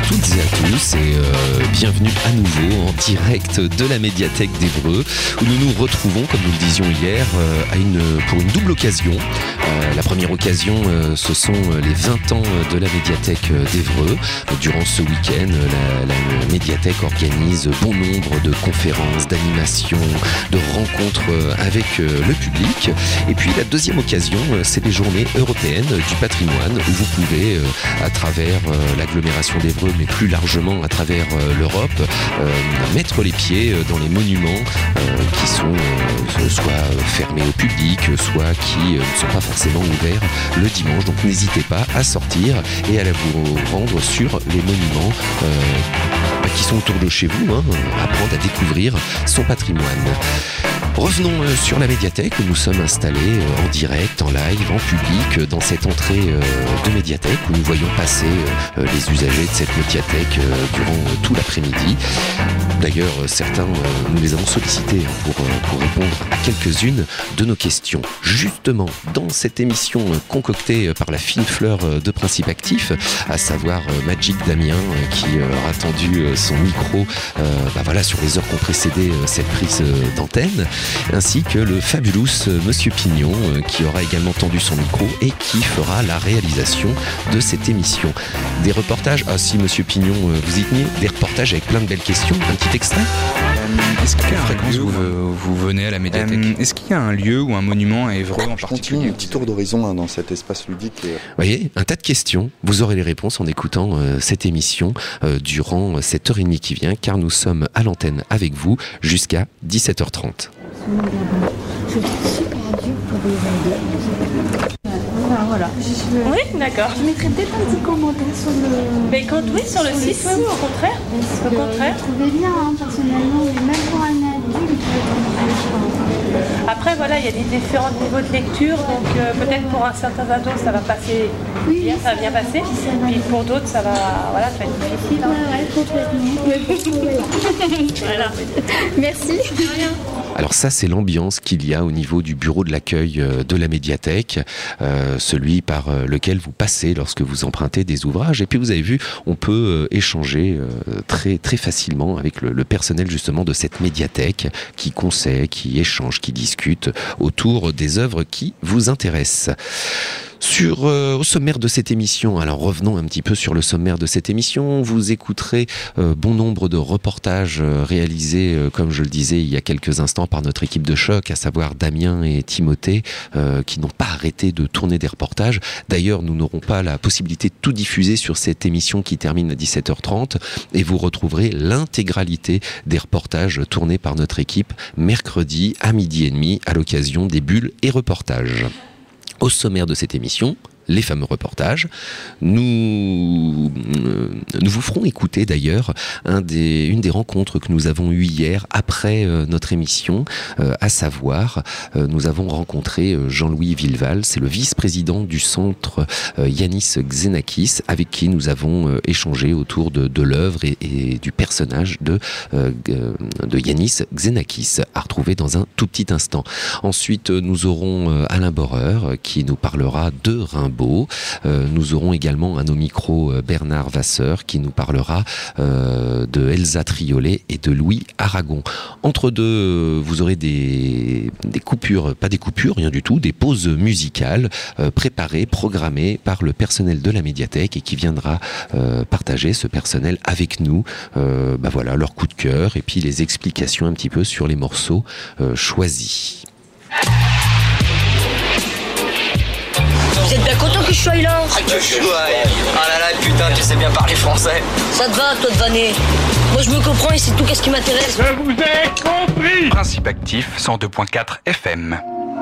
toutes et à tous et bienvenue à nouveau en direct de la médiathèque d'Évreux où nous nous retrouvons, comme nous le disions hier, pour une double occasion. La première occasion, ce sont les 20 ans de la médiathèque d'Évreux. Durant ce week-end, la médiathèque organise bon nombre de conférences, d'animations, de rencontres avec le public. Et puis la deuxième occasion, c'est les journées européennes du patrimoine où vous pouvez, à travers l'agglomération d'Évreux, mais plus largement à travers l'Europe, mettre les pieds dans les monuments qui sont soit fermés au public, soit qui ne sont pas forcément ouverts le dimanche. Donc n'hésitez pas à sortir et à vous rendre sur les monuments qui sont autour de chez vous, apprendre à découvrir son patrimoine. Revenons sur la médiathèque où nous sommes installés en direct, en live, en public, dans cette entrée de médiathèque où nous voyons passer les usagers de cette médiathèque durant tout l'après-midi. D'ailleurs, certains, nous les avons sollicités pour répondre à quelques-unes de nos questions. Justement, dans cette émission concoctée par la fine fleur de Principe Actif, à savoir Magic Damien qui aura tendu son micro sur les heures qu'ont précédé cette prise d'antenne, ainsi que le fabulous Monsieur Pignon qui aura également tendu son micro et qui fera la réalisation de cette émission. Des reportages, si Monsieur Pignon vous y tenez, des reportages avec plein de belles questions, un petit extrait. Est-ce qu'il y a un lieu vous venez à la médiathèque est-ce qu'il y a un lieu ou un monument à Évreux en particulier? Un petit tour d'horizon dans cet espace ludique. Vous voyez, un tas de questions. Vous aurez les réponses en écoutant cette émission durant cette heure et demie qui vient, car nous sommes à l'antenne avec vous jusqu'à 17h30. Je suis super dur pour les aider. Voilà. Oui, d'accord. Je mettrai peut-être un petit commentaire sur le... Mais sur le site, oui, au contraire. Au contraire. Je trouvais bien, personnellement, mais même pour un adulte, Après, voilà, il y a des différents niveaux de lecture, donc peut-être pour un certain ado, ça va passer bien, ça va bien passer. Puis pour d'autres, ça va être difficile. Complètement. Voilà. Merci. Alors ça, c'est l'ambiance qu'il y a au niveau du bureau de l'accueil de la médiathèque, celui par lequel vous passez lorsque vous empruntez des ouvrages. Et puis vous avez vu, on peut échanger très, très facilement avec le personnel justement de cette médiathèque qui conseille, qui échange, qui discute autour des œuvres qui vous intéressent. Au sommaire de cette émission, alors revenons un petit peu sur le sommaire de cette émission, vous écouterez bon nombre de reportages réalisés, comme je le disais il y a quelques instants, par notre équipe de choc, à savoir Damien et Timothée, qui n'ont pas arrêté de tourner des reportages. D'ailleurs, nous n'aurons pas la possibilité de tout diffuser sur cette émission qui termine à 17h30, et vous retrouverez l'intégralité des reportages tournés par notre équipe mercredi à 12h30 à l'occasion des bulles et reportages. Au sommaire de cette émission, les fameux reportages. Nous vous ferons écouter d'ailleurs une des rencontres que nous avons eues hier après notre émission, à savoir nous avons rencontré Jean-Louis Villeval, c'est le vice-président du centre Yanis Xenakis, avec qui nous avons échangé autour de l'œuvre et du personnage de Yanis Xenakis, à retrouver dans un tout petit instant. Ensuite, nous aurons Alain Boreur qui nous parlera de Rimbaud. Nous aurons également à nos micros Bernard Vasseur qui nous parlera de Elsa Triolet et de Louis Aragon. Entre deux, vous aurez des coupures, pas des coupures, rien du tout, des pauses musicales préparées, programmées par le personnel de la médiathèque et qui viendra partager ce personnel avec nous, leur coup de cœur et puis les explications un petit peu sur les morceaux choisis. Vous êtes bien content que je sois là? Ah là là, putain, tu sais bien parler français. Ça te va, toi de vanner? Moi je me comprends et c'est tout qu'est-ce qui m'intéresse. Je vous ai compris. Principe Actif 102.4 FM.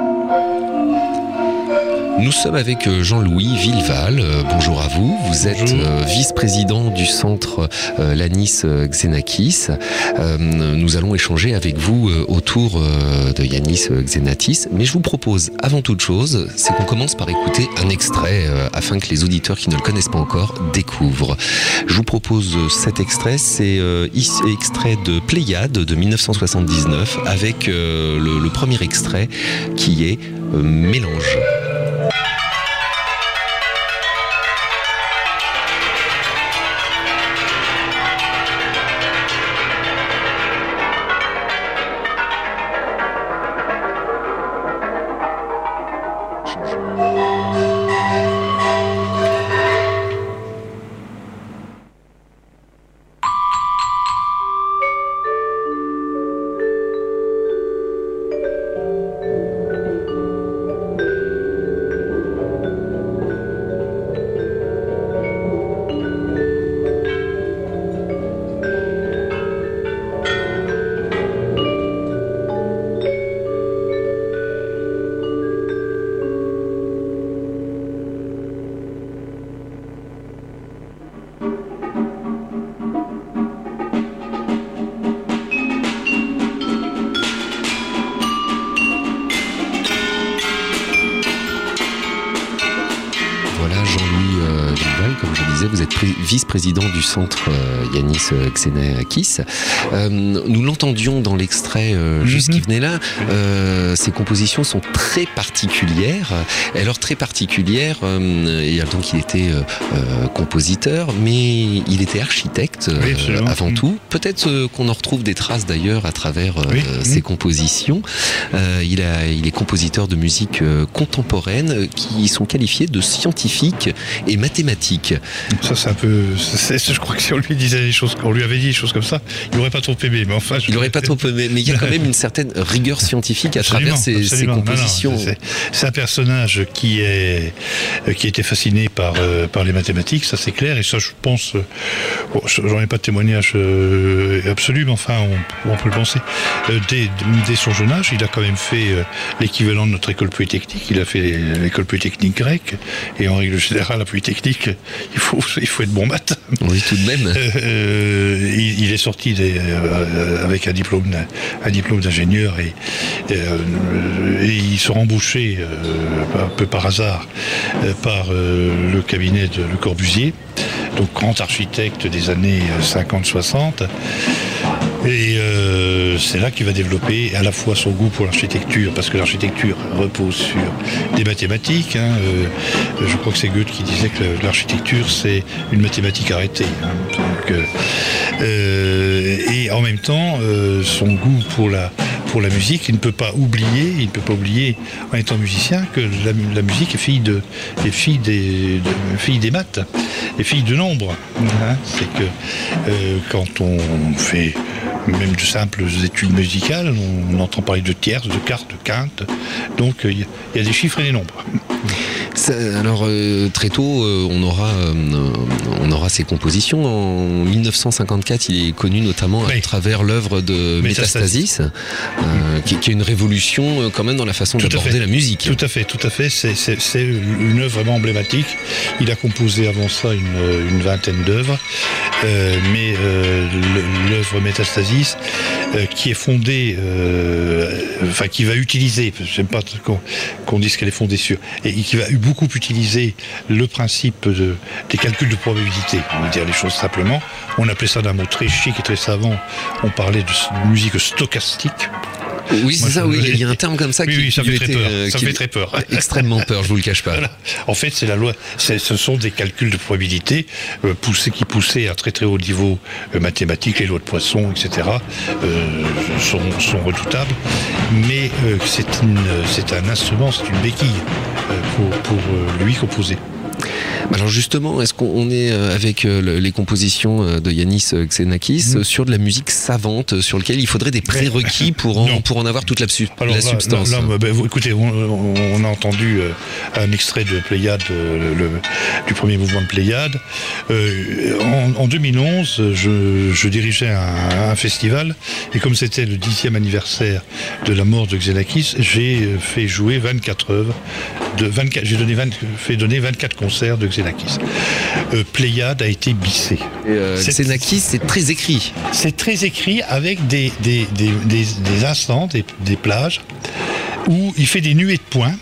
Nous sommes avec Jean-Louis Villeval. Bonjour à vous. Vous êtes vice-président du centre Yanis Xenakis. Nous allons échanger avec vous autour de Yanis Xenakis. Mais je vous propose, avant toute chose, c'est qu'on commence par écouter un extrait afin que les auditeurs qui ne le connaissent pas encore découvrent. Je vous propose cet extrait. C'est extrait de Pléiade de 1979 avec le premier extrait qui est Mélange. voilà, Jean-Louis Villeval, comme je le disais, vous êtes vice-président du centre Yannis Xenakis. Nous l'entendions dans l'extrait juste qui venait là. Ses compositions sont très particulières. Et alors très particulières, il y a le temps qu'il était compositeur, mais il était architecte avant tout. Peut-être qu'on en retrouve des traces d'ailleurs à travers ses compositions. Il est compositeur de musique contemporaine qui sont qualifiés de scientifiques et mathématiques. Ça c'est un peu... je crois que si on lui disait des choses, on lui avait dit des choses comme ça, il n'aurait pas trop aimé. Mais enfin, il n'aurait pas trop aimé, mais il y a quand même une certaine rigueur scientifique à travers ses compositions. C'est un personnage qui était fasciné par les mathématiques, ça c'est clair, et ça je pense, j'en ai pas de témoignage absolu, mais enfin on peut le penser. Dès son jeune âge, il a quand même fait l'équivalent de notre école polytechnique, il a fait l'école polytechnique grecque, et en règle générale, la polytechnique, il faut être bon maths. Oui, tout de même. Il est sorti avec un diplôme d'ingénieur, et il se rembauché un peu par hasard par le cabinet de Le Corbusier, donc grand architecte des années 50-60. Et c'est là qu'il va développer à la fois son goût pour l'architecture, parce que l'architecture repose sur des mathématiques. Je crois que c'est Goethe qui disait que l'architecture c'est une mathématique arrêtée. Et en même temps, son goût pour la musique, il ne peut pas oublier en étant musicien que la musique est fille des maths, est fille de nombres. C'est que quand on fait même de simples études musicales, on entend parler de tierces, de quartes, de quintes, donc il y a des chiffres et des nombres. Alors très tôt, on aura ses compositions. En 1954, il est connu notamment à travers l'œuvre de Métastasis, qui est une révolution quand même dans la façon d'aborder la musique. Tout à fait. C'est une œuvre vraiment emblématique. Il a composé avant ça une vingtaine d'œuvres, mais l'œuvre Métastasis, qui est fondée, qui va utiliser, j'aime pas qu'on dise qu'elle est fondée sur, et qui va beaucoup utiliser le principe des calculs de probabilité, on va dire les choses simplement. On appelait ça d'un mot très chic et très savant, on parlait de musique stochastique. Oui, c'est ça, il y a un terme comme ça qui ça fait très peur. Extrêmement peur, je vous le cache pas. Voilà. En fait, c'est la loi. Ce sont des calculs de probabilité qui poussaient à très très haut niveau mathématique, les lois de Poisson, etc. sont redoutables. Mais c'est un instrument, c'est une béquille pour lui composer. Alors justement, est-ce qu'on est avec les compositions de Yannis Xenakis sur de la musique savante, sur lequel il faudrait des prérequis pour en avoir toute la substance? Écoutez, on a entendu un extrait de Pléiade, du premier mouvement de Pléiade. En 2011, je dirigeais un festival, et comme c'était le 10e anniversaire de la mort de Xenakis, j'ai fait jouer 24 œuvres, fait donner 24 concerts de Xenakis. Pléiade a été bissé. Xenakis, c'est très écrit. C'est très écrit avec des instants, des plages, où il fait des nuées de points,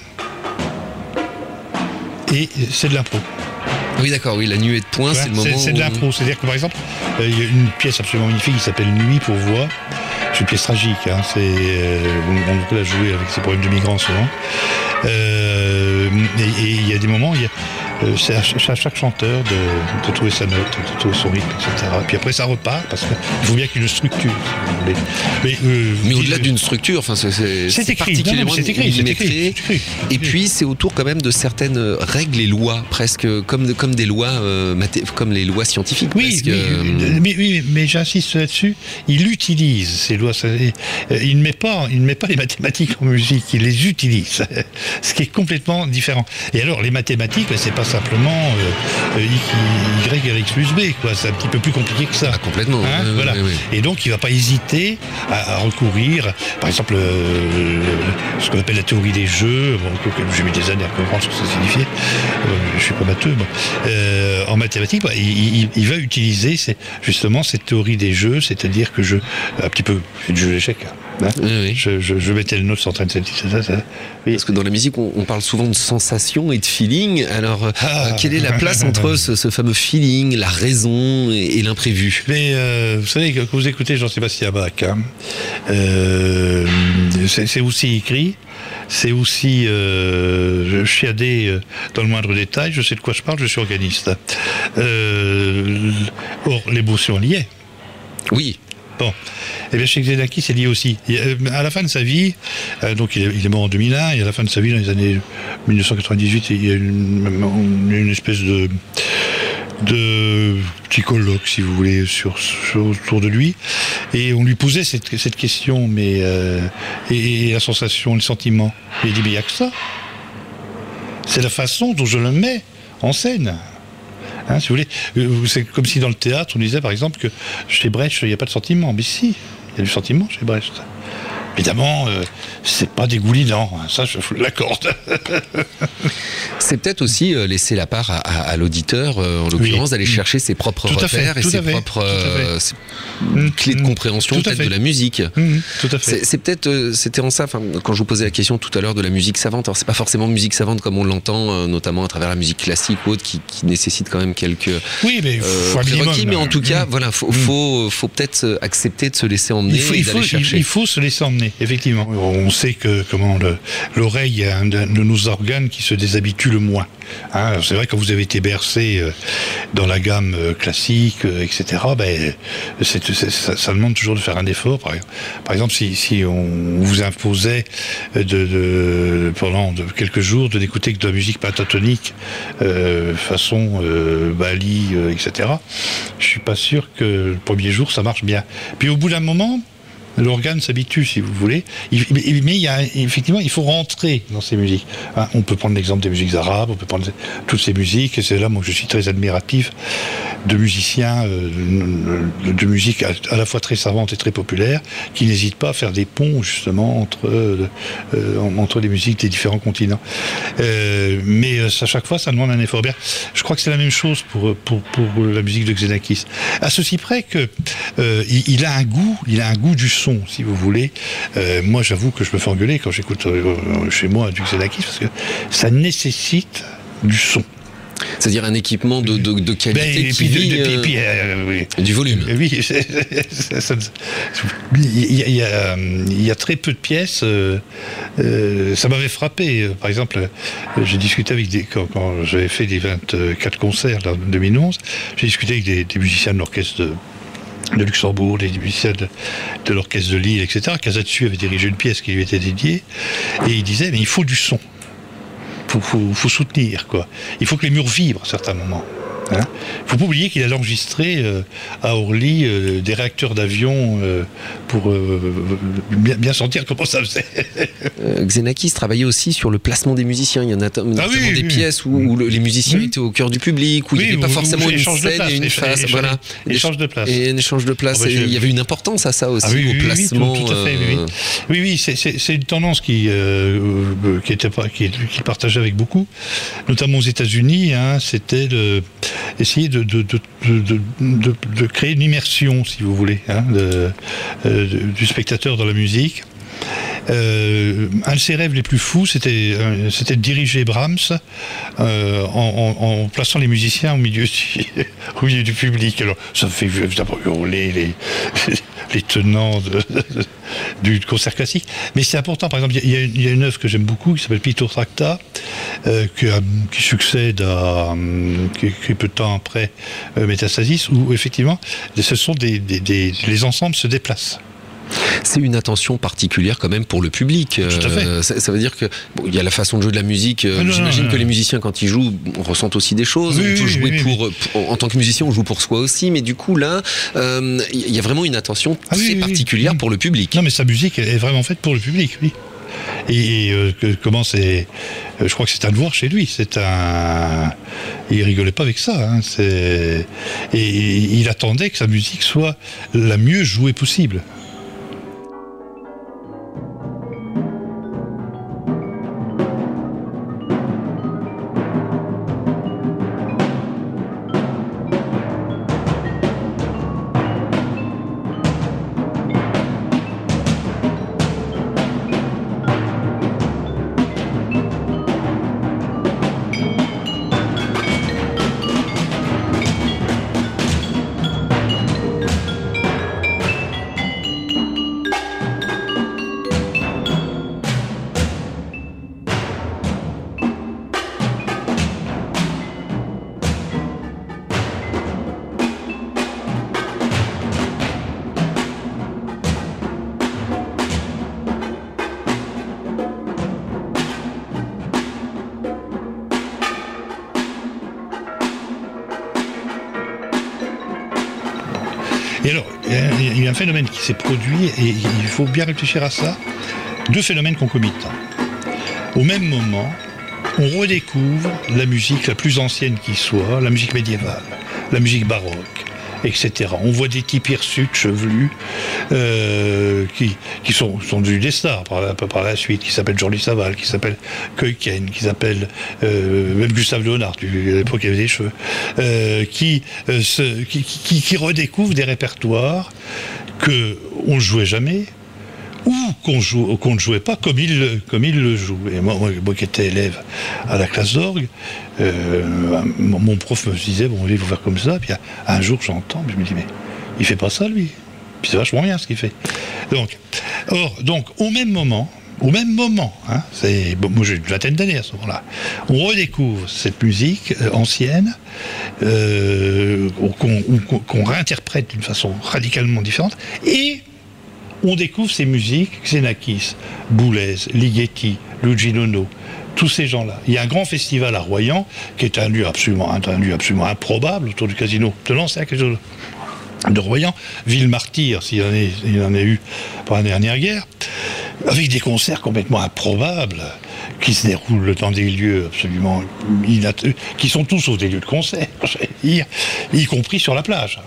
et c'est de l'impro. Oui, d'accord, la nuée de points, c'est le moment c'est de l'impro, c'est-à-dire que par exemple, il y a une pièce absolument magnifique qui s'appelle Nuit pour voix. C'est une pièce tragique, on peut la jouer avec ses problèmes de migrants souvent. Et il y a des moments, c'est à chaque chanteur de trouver sa note, de trouver son rythme, etc. Puis après ça repart, parce qu'il faut bien qu'il y ait une structure. Mais au-delà d'une structure, c'est particulièrement millimétré. Et puis c'est autour quand même de certaines règles et lois, presque comme des lois, comme les lois scientifiques. Oui, mais j'insiste là-dessus. Il utilise ces lois. Il ne met pas les mathématiques en musique, il les utilise. Ce qui est complètement différent. Et alors les mathématiques, c'est pas simplement Y avec plus B, quoi. C'est un petit peu plus compliqué que ça. Complètement. Voilà. Oui. Et donc il ne va pas hésiter à recourir, par exemple, ce qu'on appelle la théorie des jeux. Bon, j'ai mis des années à comprendre ce que ça signifiait. Je suis pas matheux, moi. En mathématiques, il va utiliser justement cette théorie des jeux, c'est-à-dire que un petit peu du jeu d'échecs. Oui. Je mettais le note 137. Parce que dans la musique, on parle souvent de sensation et de feeling. Alors, Quelle est la place entre ce fameux feeling, la raison et l'imprévu? Mais vous savez, quand vous écoutez Jean-Sébastien Bach, c'est aussi écrit, c'est aussi chiadé dans le moindre détail. Je sais de quoi je parle, je suis organiste. Or, l'émotion y est. Oui. Bon, et bien chez Xenakis, c'est lié aussi. À la fin de sa vie, donc il est mort en 2001, et à la fin de sa vie, dans les années 1998, il y a une espèce de petit colloque, si vous voulez, autour de lui, et on lui posait cette question, mais et la sensation, le sentiment. Et il dit, mais il n'y a que ça. C'est la façon dont je le mets en scène. Hein, si vous voulez, c'est comme si dans le théâtre on disait par exemple que chez Brecht il n'y a pas de sentiment. Mais si, il y a du sentiment chez Brecht. Évidemment, c'est pas dégoulinant, ça je vous l'accorde. C'est peut-être aussi laisser la part à l'auditeur, en l'occurrence, d'aller chercher ses propres repères et ses propres clés de compréhension peut-être de la musique. Tout à fait. C'est peut-être, c'était en ça, quand je vous posais la question tout à l'heure de la musique savante, alors c'est pas forcément musique savante comme on l'entend, notamment à travers la musique classique ou autre, qui nécessite quand même quelques prérequis, mais en tout cas, voilà, faut peut-être accepter de se laisser emmener et d'aller chercher. Il faut se laisser emmener. Effectivement, on sait que l'oreille est un de nos organes qui se déshabitue le moins. Hein, c'est vrai que quand vous avez été bercé dans la gamme classique, etc., ça demande toujours de faire un effort. Par exemple, si on vous imposait pendant quelques jours de n'écouter que de la musique pentatonique, façon Bali, etc., je suis pas sûr que le premier jour ça marche bien. Puis au bout d'un moment, l'organe s'habitue, si vous voulez. Mais effectivement, il faut rentrer dans ces musiques. Hein, on peut prendre l'exemple des musiques arabes, on peut prendre toutes ces musiques, et c'est là, moi, je suis très admiratif de musiciens de musique à la fois très savante et très populaire, qui n'hésitent pas à faire des ponts, justement, entre les musiques des différents continents. Mais à chaque fois, ça demande un effort. Bien, je crois que c'est la même chose pour la musique de Xenakis. À ceci près que il a un goût du son, si vous voulez. Moi, j'avoue que je me fais engueuler quand j'écoute chez moi du Xenakis, parce que ça nécessite du son. C'est-à-dire un équipement de qualité du volume. Oui, il y a très peu de pièces. Ça m'avait frappé. Par exemple, j'ai discuté quand j'avais fait les 24 concerts en 2011, j'ai discuté avec des musiciens de l'orchestre de Luxembourg, des musiciens de l'orchestre de Lille, etc. Casatsu avait dirigé une pièce qui lui était dédiée, et il disait, mais il faut du son. Faut soutenir, quoi. Il faut que les murs vibrent à certains moments. Il ne faut pas oublier qu'il a enregistré à Orly des réacteurs d'avion pour bien sentir comment ça faisait. Xenakis travaillait aussi sur le placement des musiciens. Il y en a notamment des pièces où les musiciens étaient au cœur du public, où il n'y avait pas forcément une scène et une face. Voilà. Échange de place. Et un échange de place. Il y avait une importance à ça aussi, au placement. Tout à fait, oui, c'est une tendance qu'il partageait avec beaucoup, notamment aux États-Unis. C'était essayer de créer une immersion, si vous voulez, du spectateur dans la musique. Un de ses rêves les plus fous, c'était de diriger Brahms en plaçant les musiciens au milieu du public. Alors, ça me fait évidemment hurler les tenants du concert classique. Mais c'est important. Par exemple, il y a une œuvre que j'aime beaucoup qui s'appelle Pitor Tracta, qui succède qui peu de temps après Métastasis, où effectivement, ce sont les ensembles se déplacent. C'est une attention particulière quand même pour le public. Tout à fait. Ça veut dire que il y a la façon de jouer de la musique. J'imagine que les musiciens, quand ils jouent, ressentent aussi des choses. On peut jouer en tant que musicien, on joue pour soi aussi. Mais du coup, là, il y a vraiment une attention très particulière pour le public. Non, mais sa musique est vraiment faite pour le public, oui. Et comment c'est... Je crois que c'est un devoir chez lui. Il rigolait pas avec ça. Et il attendait que sa musique soit la mieux jouée possible. Et alors, il y a un phénomène qui s'est produit, et il faut bien réfléchir à ça. 2 phénomènes concomitants. Au même moment, on redécouvre la musique la plus ancienne qui soit, la musique médiévale, la musique baroque, etc. On voit des types hirsutes, chevelus, qui sont devenus des stars par la suite, qui s'appellent Jean-Louis Saval, qui s'appellent Keuken, qui s'appellent même Gustave Léonard, à l'époque il y avait des cheveux, qui redécouvrent des répertoires qu'on ne jouait jamais, ou qu'on ne jouait pas comme il le joue. Et moi qui étais élève à la classe d'orgue, mon prof me disait, bon, il faut faire comme ça. Puis un jour, j'entends, je me dis, mais il fait pas ça, lui. Puis c'est vachement bien ce qu'il fait. Donc, au même moment, hein, moi j'ai une vingtaine d'années à ce moment-là, on redécouvre cette musique ancienne, qu'on réinterprète d'une façon radicalement différente, et on découvre ces musiques, Xenakis, Boulez, Ligeti, Luigi Nono, tous ces gens-là. Il y a un grand festival à Royan, qui est un lieu absolument improbable, autour du casino de l'ancien casino de Royan, ville martyre, s'il y en a eu pendant la dernière guerre, avec des concerts complètement improbables, qui se déroulent dans des lieux absolument qui sont tous des lieux de concert, j'allais dire, y compris sur la plage.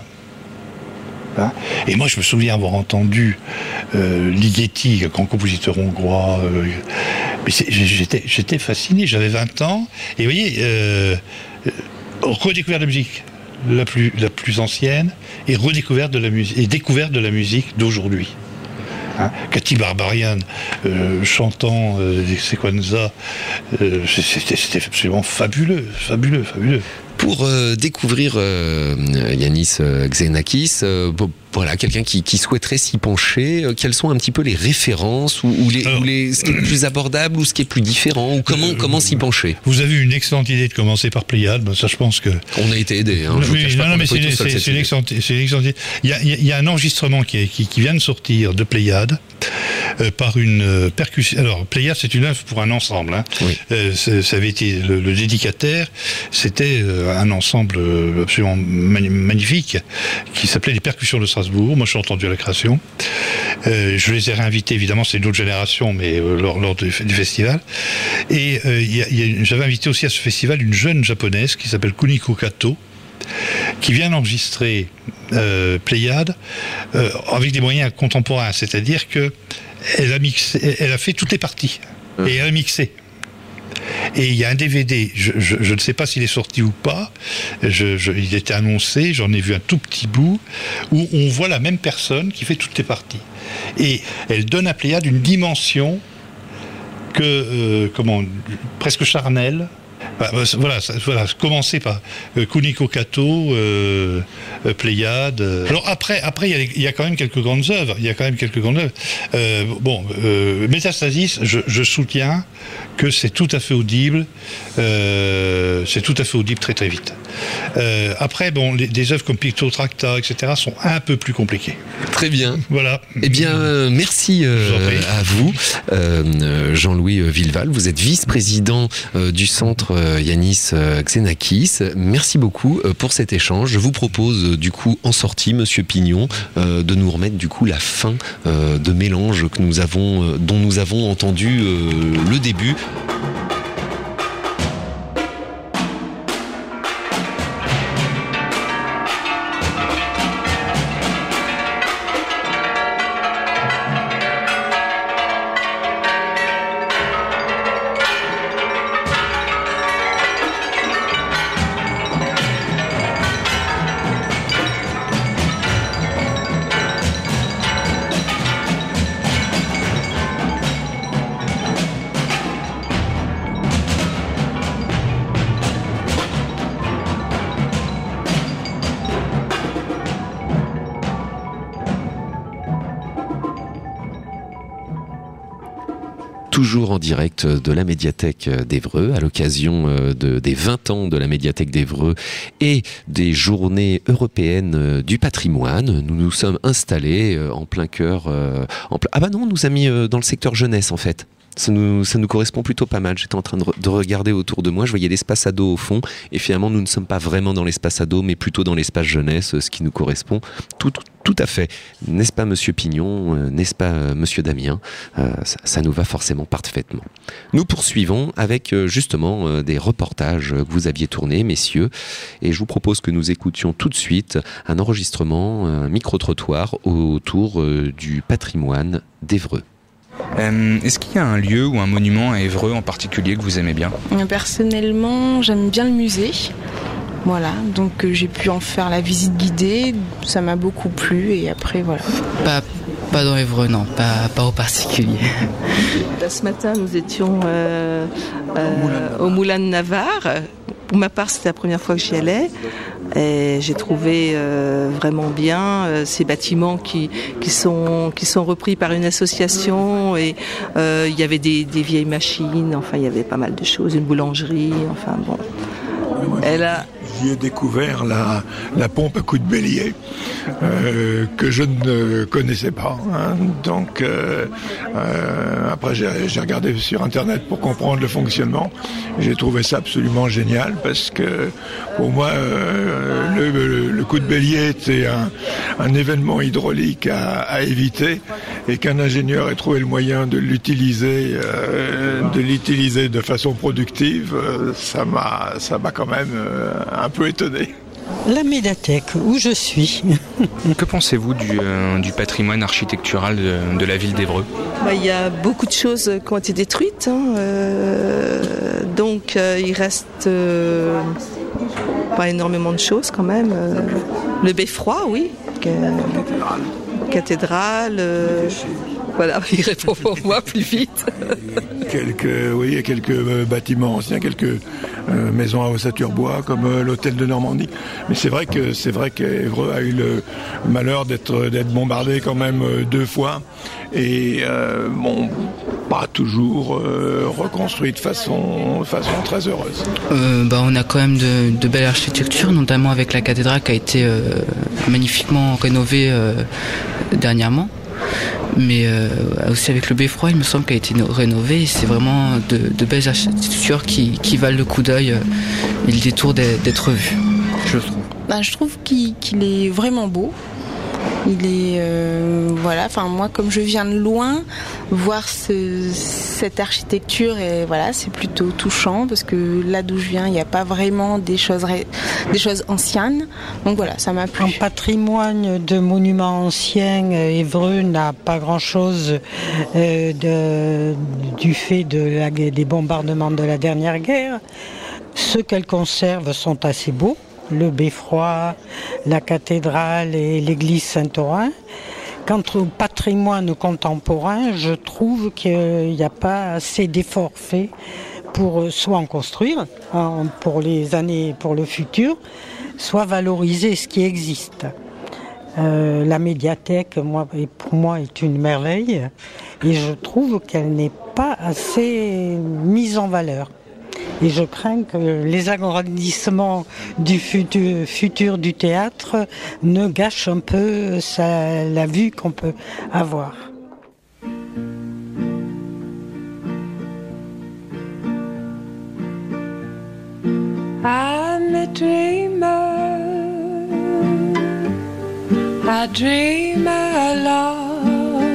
Et moi je me souviens avoir entendu Ligeti, grand compositeur hongrois, mais j'étais fasciné, j'avais 20 ans, et vous voyez, redécouverte de la musique la plus ancienne, et découverte de la musique d'aujourd'hui. Cathy Barbarian chantant des sequenza, c'était absolument fabuleux. Pour découvrir Yanis Xenakis, voilà, quelqu'un qui souhaiterait s'y pencher, quelles sont un petit peu les références ou ce qui est plus abordable ou ce qui est plus différent, ou comment s'y pencher? Vous avez une excellente idée de commencer par Pléiade, ça je pense que... On a été aidés. Hein, mais c'est une excellente idée. Il y a un enregistrement qui vient de sortir de Pléiade, par une percussion. Alors, Pléiade, c'est une œuvre pour un ensemble. Hein. Oui. Ça avait été le dédicataire, c'était un ensemble absolument magnifique qui s'appelait les Percussions de Strasbourg. Moi, je suis entendu à la création. Je les ai réinvités, évidemment, c'est une autre génération, mais lors du festival. Et j'avais invité aussi à ce festival une jeune japonaise qui s'appelle Kuniko Kato, qui vient d'enregistrer Pléiade avec des moyens contemporains, c'est-à-dire que elle a fait toutes les parties et elle a mixé. Et il y a un DVD, je ne sais pas s'il est sorti ou pas, il était annoncé, j'en ai vu un tout petit bout, où on voit la même personne qui fait toutes les parties. Et elle donne à Pléiade une dimension presque charnelle. Voilà, commencer par Kuniko Kato, Pléiade. Alors après, il y a quand même quelques grandes œuvres. Métastasis, je soutiens que c'est tout à fait audible. Très très vite. Après, des œuvres comme Pictotracta, etc., sont un peu plus compliquées. Très bien. Voilà. Eh bien, merci à vous, Jean-Louis Villeval. Vous êtes vice-président du centre Yanis Xenakis. Merci beaucoup pour cet échange. Je vous propose du coup en sortie, Monsieur Pignon, de nous remettre du coup la fin de mélange dont nous avons entendu le début. Toujours en direct de la médiathèque d'Évreux, à l'occasion des 20 ans de la médiathèque d'Évreux et des journées européennes du patrimoine. Nous nous sommes installés en plein cœur... Ah bah non, on nous a mis dans le secteur jeunesse en fait. Ça nous correspond plutôt pas mal. J'étais en train de regarder autour de moi, je voyais l'espace ado au fond, et finalement nous ne sommes pas vraiment dans l'espace ado, mais plutôt dans l'espace jeunesse, ce qui nous correspond tout Tout à fait. N'est-ce pas Monsieur Pignon, n'est-ce pas Monsieur Damien, ça nous va forcément parfaitement. Nous poursuivons avec justement des reportages que vous aviez tournés, messieurs, et je vous propose que nous écoutions tout de suite un enregistrement, un micro-trottoir autour du patrimoine d'Évreux. Est-ce qu'il y a un lieu ou un monument à Évreux en particulier que vous aimez bien ? Personnellement, j'aime bien le musée. Voilà, donc j'ai pu en faire la visite guidée, ça m'a beaucoup plu et après voilà. Pas dans Évreux, non, pas au particulier. Ce matin, nous étions au Moulin de Navarre. Pour ma part, c'était la première fois que j'y allais. Et j'ai trouvé vraiment bien ces bâtiments qui sont repris par une association. Et il y avait des vieilles machines, enfin il y avait pas mal de choses, une boulangerie, enfin bon. J'y ai découvert la pompe à coups de bélier que je ne connaissais pas. Hein. Donc après j'ai regardé sur internet pour comprendre le fonctionnement. J'ai trouvé ça absolument génial parce que pour moi le coup de bélier était un événement hydraulique à éviter et qu'un ingénieur ait trouvé le moyen de l'utiliser de façon productive, ça m'a quand même un peu étonné. La médiathèque, où je suis. Que pensez-vous du patrimoine architectural de la ville d'Évreux ? Il y a beaucoup de choses qui ont été détruites, hein, donc il reste pas énormément de choses quand même. Le beffroi, oui. Cathédrale. Voilà, il répond pour moi plus vite. Quelques bâtiments anciens, quelques maisons à ossature-bois comme l'hôtel de Normandie. Mais c'est vrai qu'Évreux a eu le malheur d'être bombardé quand même 2 fois et pas toujours reconstruit de façon très heureuse. On a quand même de belles architectures, notamment avec la cathédrale qui a été magnifiquement rénovée dernièrement. Mais aussi avec le beffroi, il me semble qu'elle a été rénovée et c'est vraiment de belles architectures qui valent le coup d'œil et le détour d'être vues, je trouve. Je trouve qu'il est vraiment beau. Il est moi comme je viens de loin, voir cette architecture et voilà, c'est plutôt touchant parce que là d'où je viens, il n'y a pas vraiment des choses anciennes. Donc voilà, ça m'a plu. En patrimoine de monuments anciens, Évreux n'a pas grand-chose du fait des bombardements de la dernière guerre. Ceux qu'elle conserve sont assez beaux. Le beffroi, la cathédrale et l'église Saint-Orin. Quant au patrimoine contemporain, je trouve qu'il n'y a pas assez d'efforts faits pour soit en construire pour les années, pour le futur, soit valoriser ce qui existe. La médiathèque, pour moi, est une merveille et je trouve qu'elle n'est pas assez mise en valeur. Et je crains que les agrandissements du futur du théâtre ne gâchent un peu la vue qu'on peut avoir. I'm a dreamer, I dream alone,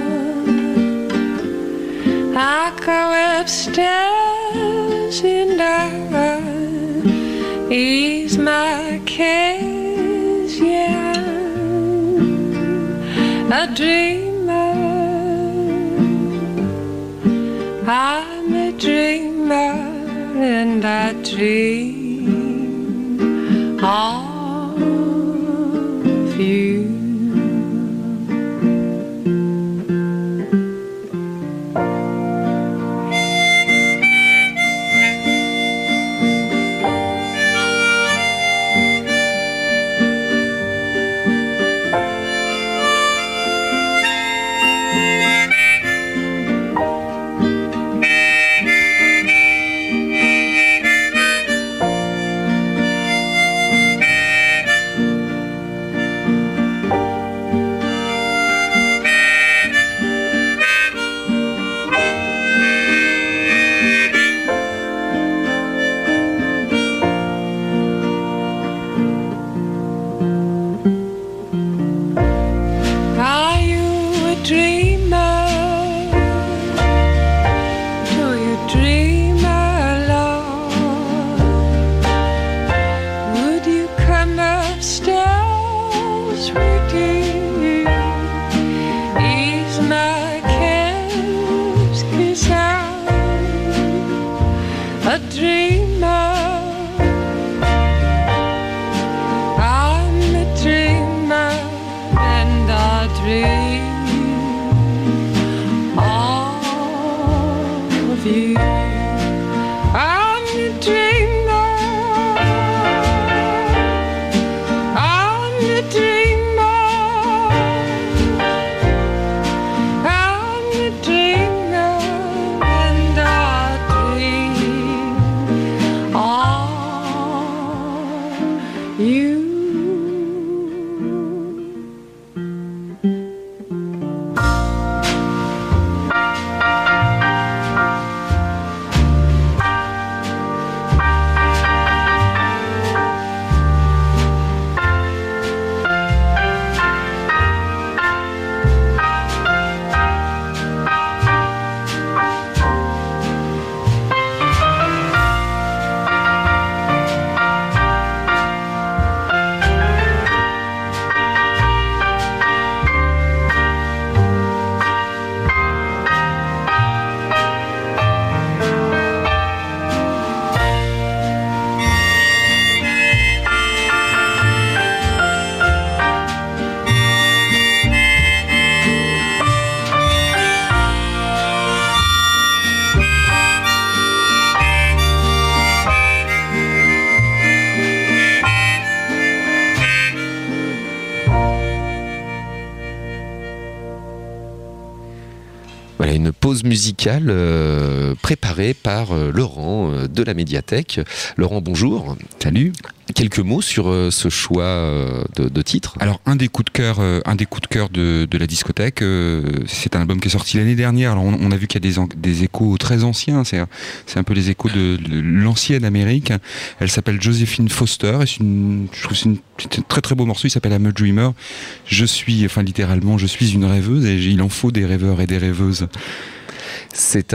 I go upstairs and I ease my cares, yeah, a dreamer, I'm a dreamer and I dream of you. upstairs, sweetie, ease my cares, 'cause I'm a dreamer. I'm a dreamer, and I dream of you. I'm a dreamer. I'm a dreamer. I'm a dreamer, and I dream of you. Voilà une pause musicale préparée par Laurent de la médiathèque. Laurent, bonjour. Salut. Quelques mots sur ce choix de titre. Alors un des coups de cœur de la discothèque, c'est un album qui est sorti l'année dernière. Alors on a vu qu'il y a des échos très anciens, c'est un peu les échos de l'ancienne Amérique. Elle s'appelle Josephine Foster et je trouve que c'est un très très beau morceau. Il s'appelle I'm a Dreamer. Littéralement, je suis une rêveuse et il en faut des rêveurs et des rêveuses. C'est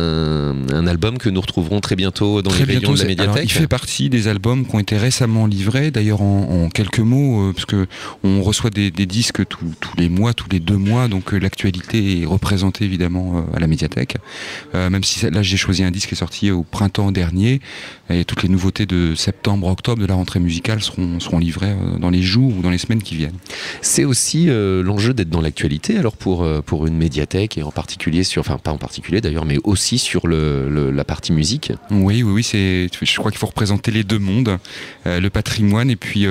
un album que nous retrouverons très bientôt dans les rayons de la médiathèque. Alors, il fait partie des albums qui ont été récemment livrés. D'ailleurs, en quelques mots, parce que on reçoit des disques tous les mois, tous les 2 mois, donc l'actualité est représentée évidemment à la médiathèque. Même si là, j'ai choisi un disque qui est sorti au printemps dernier, et toutes les nouveautés de septembre, octobre de la rentrée musicale seront livrées dans les jours ou dans les semaines qui viennent. C'est aussi l'enjeu d'être dans l'actualité. Alors pour une médiathèque et en particulier pas en particulier d'ailleurs, mais aussi sur la partie musique. Oui, je crois qu'il faut représenter les deux mondes, le patrimoine et puis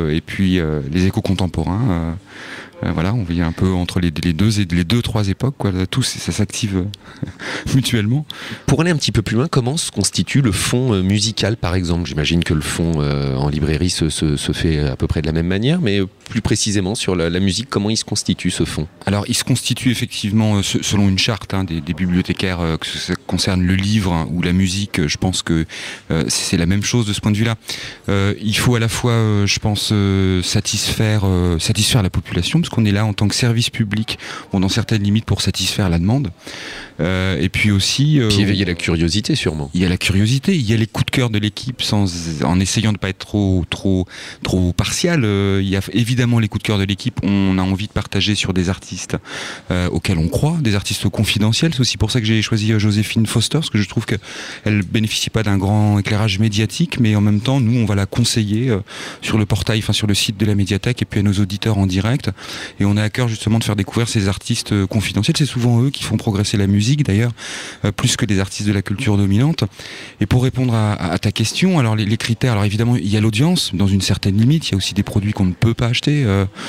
les échos contemporains. Voilà, on vit un peu entre les deux, 3 époques, quoi. Tout ça s'active mutuellement. Pour aller un petit peu plus loin, comment se constitue le fond musical, par exemple? J'imagine que le fond en librairie se fait à peu près de la même manière, mais plus précisément sur la musique, comment il se constitue ce fond? Alors, il se constitue effectivement selon une charte des bibliothécaires, que ça concerne le livre ou la musique. Je pense que c'est la même chose de ce point de vue-là. Il faut à la fois, je pense, satisfaire la population, parce qu'on est là en tant que service public, dans certaines limites pour satisfaire la demande. Et puis aussi... Puis éveiller la curiosité, sûrement. Il y a la curiosité, il y a les coups de cœur de l'équipe, en essayant de ne pas être trop partial. Il y a évidemment les coups de cœur de l'équipe, on a envie de partager sur des artistes auxquels on croit, des artistes confidentiels. C'est aussi pour ça que j'ai choisi Josephine Foster, parce que je trouve qu'elle bénéficie pas d'un grand éclairage médiatique, mais en même temps, nous, on va la conseiller sur le portail, sur le site de la médiathèque, et puis à nos auditeurs en direct. Et on a à cœur justement de faire découvrir ces artistes confidentiels. C'est souvent eux qui font progresser la musique d'ailleurs, plus que des artistes de la culture dominante. Et pour répondre à ta question, alors les critères, alors évidemment il y a l'audience dans une certaine limite, il y a aussi des produits qu'on ne peut pas acheter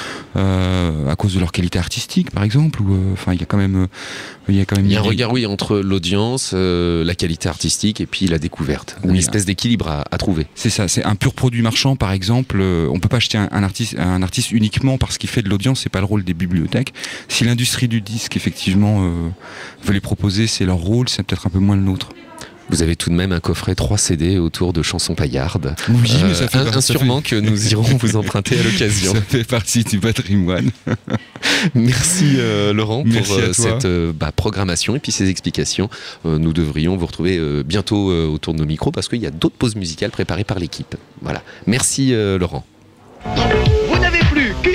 à cause de leur qualité artistique par exemple, ou il y a quand même il y a un regard entre l'audience, la qualité artistique et puis la découverte, une espèce d'équilibre à trouver. C'est ça, c'est un pur produit marchand par exemple, on peut pas acheter un artiste uniquement parce qu'il fait de l'audience, c'est pas le rôle des bibliothèques. Si l'industrie du disque effectivement veut les proposer, c'est leur rôle, c'est peut-être un peu moins le nôtre. Vous avez tout de même un coffret 3 CD autour de chansons paillardes. Oui, mais ça fait sûrement que nous irons vous emprunter à l'occasion. Ça fait partie du patrimoine. Merci Laurent pour cette programmation et puis ces explications. Nous devrions vous retrouver bientôt autour de nos micros parce qu'il y a d'autres pauses musicales préparées par l'équipe. Voilà. Merci Laurent.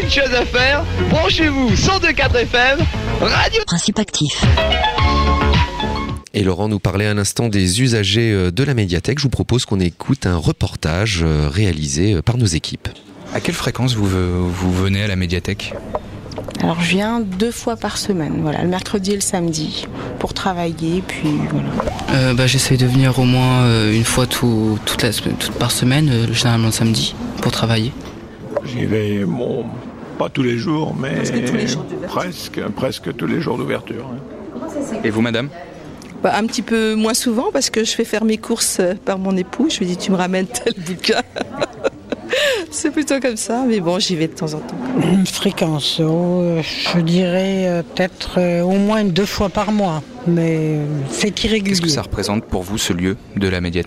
une chose à faire, branchez-vous 102.4 FM, Radio Principe actif. Et Laurent nous parlait un instant des usagers de la médiathèque. Je vous propose qu'on écoute un reportage réalisé par nos équipes. À quelle fréquence vous venez à la médiathèque ? Alors je viens 2 fois par semaine, voilà, le mercredi et le samedi, pour travailler, puis voilà. J'essaie de venir au moins une fois toute par semaine, généralement le samedi, pour travailler. J'y vais, pas tous les jours, mais presque tous les jours d'ouverture. Et vous, madame ? Un petit peu moins souvent, parce que je fais faire mes courses par mon époux. Je lui dis, tu me ramènes tel bouquin. C'est plutôt comme ça, mais bon, j'y vais de temps en temps. Une fréquence, je dirais peut-être au moins 2 fois par mois, mais c'est irrégulier. Qu'est-ce que ça représente pour vous, ce lieu de la médiathèque ?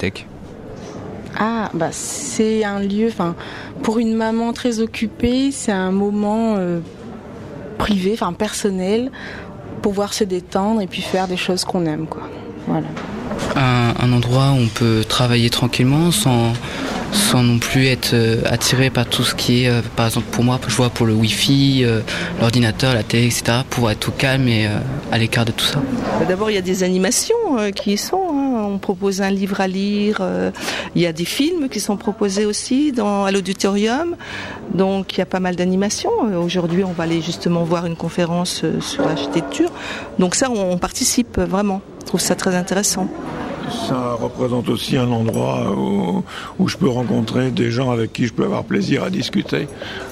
C'est un lieu, pour une maman très occupée, c'est un moment privé, personnel, pouvoir se détendre et puis faire des choses qu'on aime, quoi. Voilà. Un endroit où on peut travailler tranquillement sans non plus être attiré par tout ce qui est, par exemple pour moi, je vois pour le wifi, l'ordinateur, la télé, etc., pour être au calme et à l'écart de tout ça. D'abord, il y a des animations qui y sont. On propose un livre à lire. Il y a des films qui sont proposés aussi à l'auditorium. Donc, il y a pas mal d'animations. Aujourd'hui, on va aller justement voir une conférence sur l'architecture. Donc ça, on participe vraiment. Je trouve ça très intéressant. Ça représente aussi un endroit où je peux rencontrer des gens avec qui je peux avoir plaisir à discuter.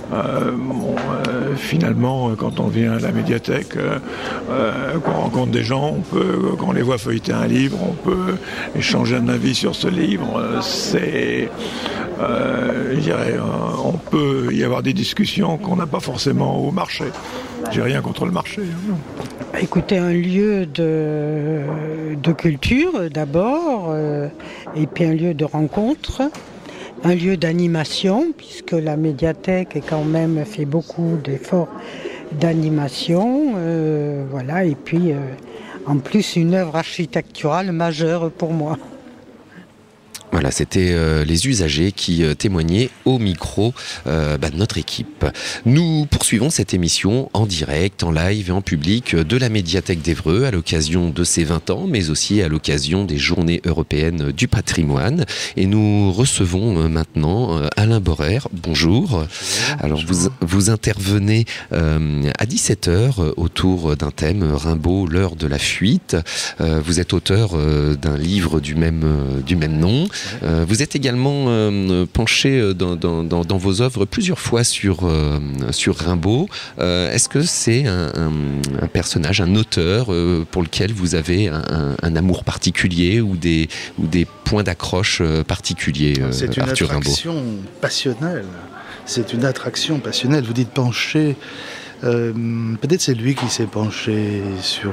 Finalement, quand on vient à la médiathèque, qu'on rencontre des gens, quand on les voit feuilleter un livre, on peut échanger un avis sur ce livre. On peut y avoir des discussions qu'on n'a pas forcément au marché. J'ai rien contre le marché. Écoutez, un lieu de culture d'abord, et puis un lieu de rencontre, un lieu d'animation, puisque la médiathèque est quand même fait beaucoup d'efforts d'animation, voilà, et puis en plus une œuvre architecturale majeure pour moi. Voilà, c'était les usagers qui témoignaient au micro de notre équipe. Nous poursuivons cette émission en direct, en live et en public de la médiathèque d'Évreux à l'occasion de ses 20 ans, mais aussi à l'occasion des Journées européennes du patrimoine. Et nous recevons maintenant Alain Borer. Bonjour. Alors vous intervenez à 17h autour d'un thème, Rimbaud, l'heure de la fuite. Vous êtes auteur d'un livre du même nom. Vous êtes également penché dans vos œuvres plusieurs fois sur Rimbaud. Est-ce que c'est un personnage, un auteur pour lequel vous avez un amour particulier ou des points d'accroche particuliers, C'est une Arthur Rimbaud? passionnelle. C'est une attraction passionnelle. Vous dites penché. Peut-être c'est lui qui s'est penché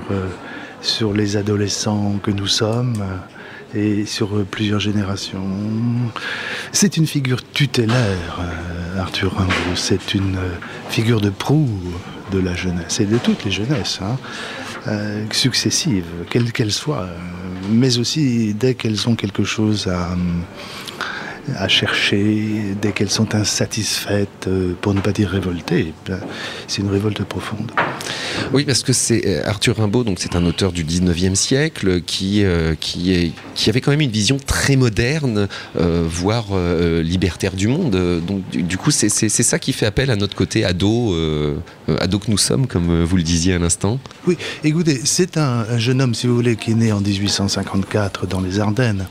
sur les adolescents que nous sommes. Et sur plusieurs générations. C'est une figure tutélaire, Arthur Rimbaud. C'est une figure de proue de la jeunesse, et de toutes les jeunesses, successives, quelles qu'elles soient, mais aussi dès qu'elles ont quelque chose à chercher, dès qu'elles sont insatisfaites, pour ne pas dire révoltées. C'est une révolte profonde. Oui, parce que c'est Arthur Rimbaud, donc c'est un auteur du 19e siècle qui avait quand même une vision très moderne, voire libertaire du monde. Donc du coup, c'est ça qui fait appel à notre côté ado que nous sommes, comme vous le disiez à l'instant. Oui, écoutez, c'est un jeune homme, si vous voulez, qui est né en 1854 dans les Ardennes.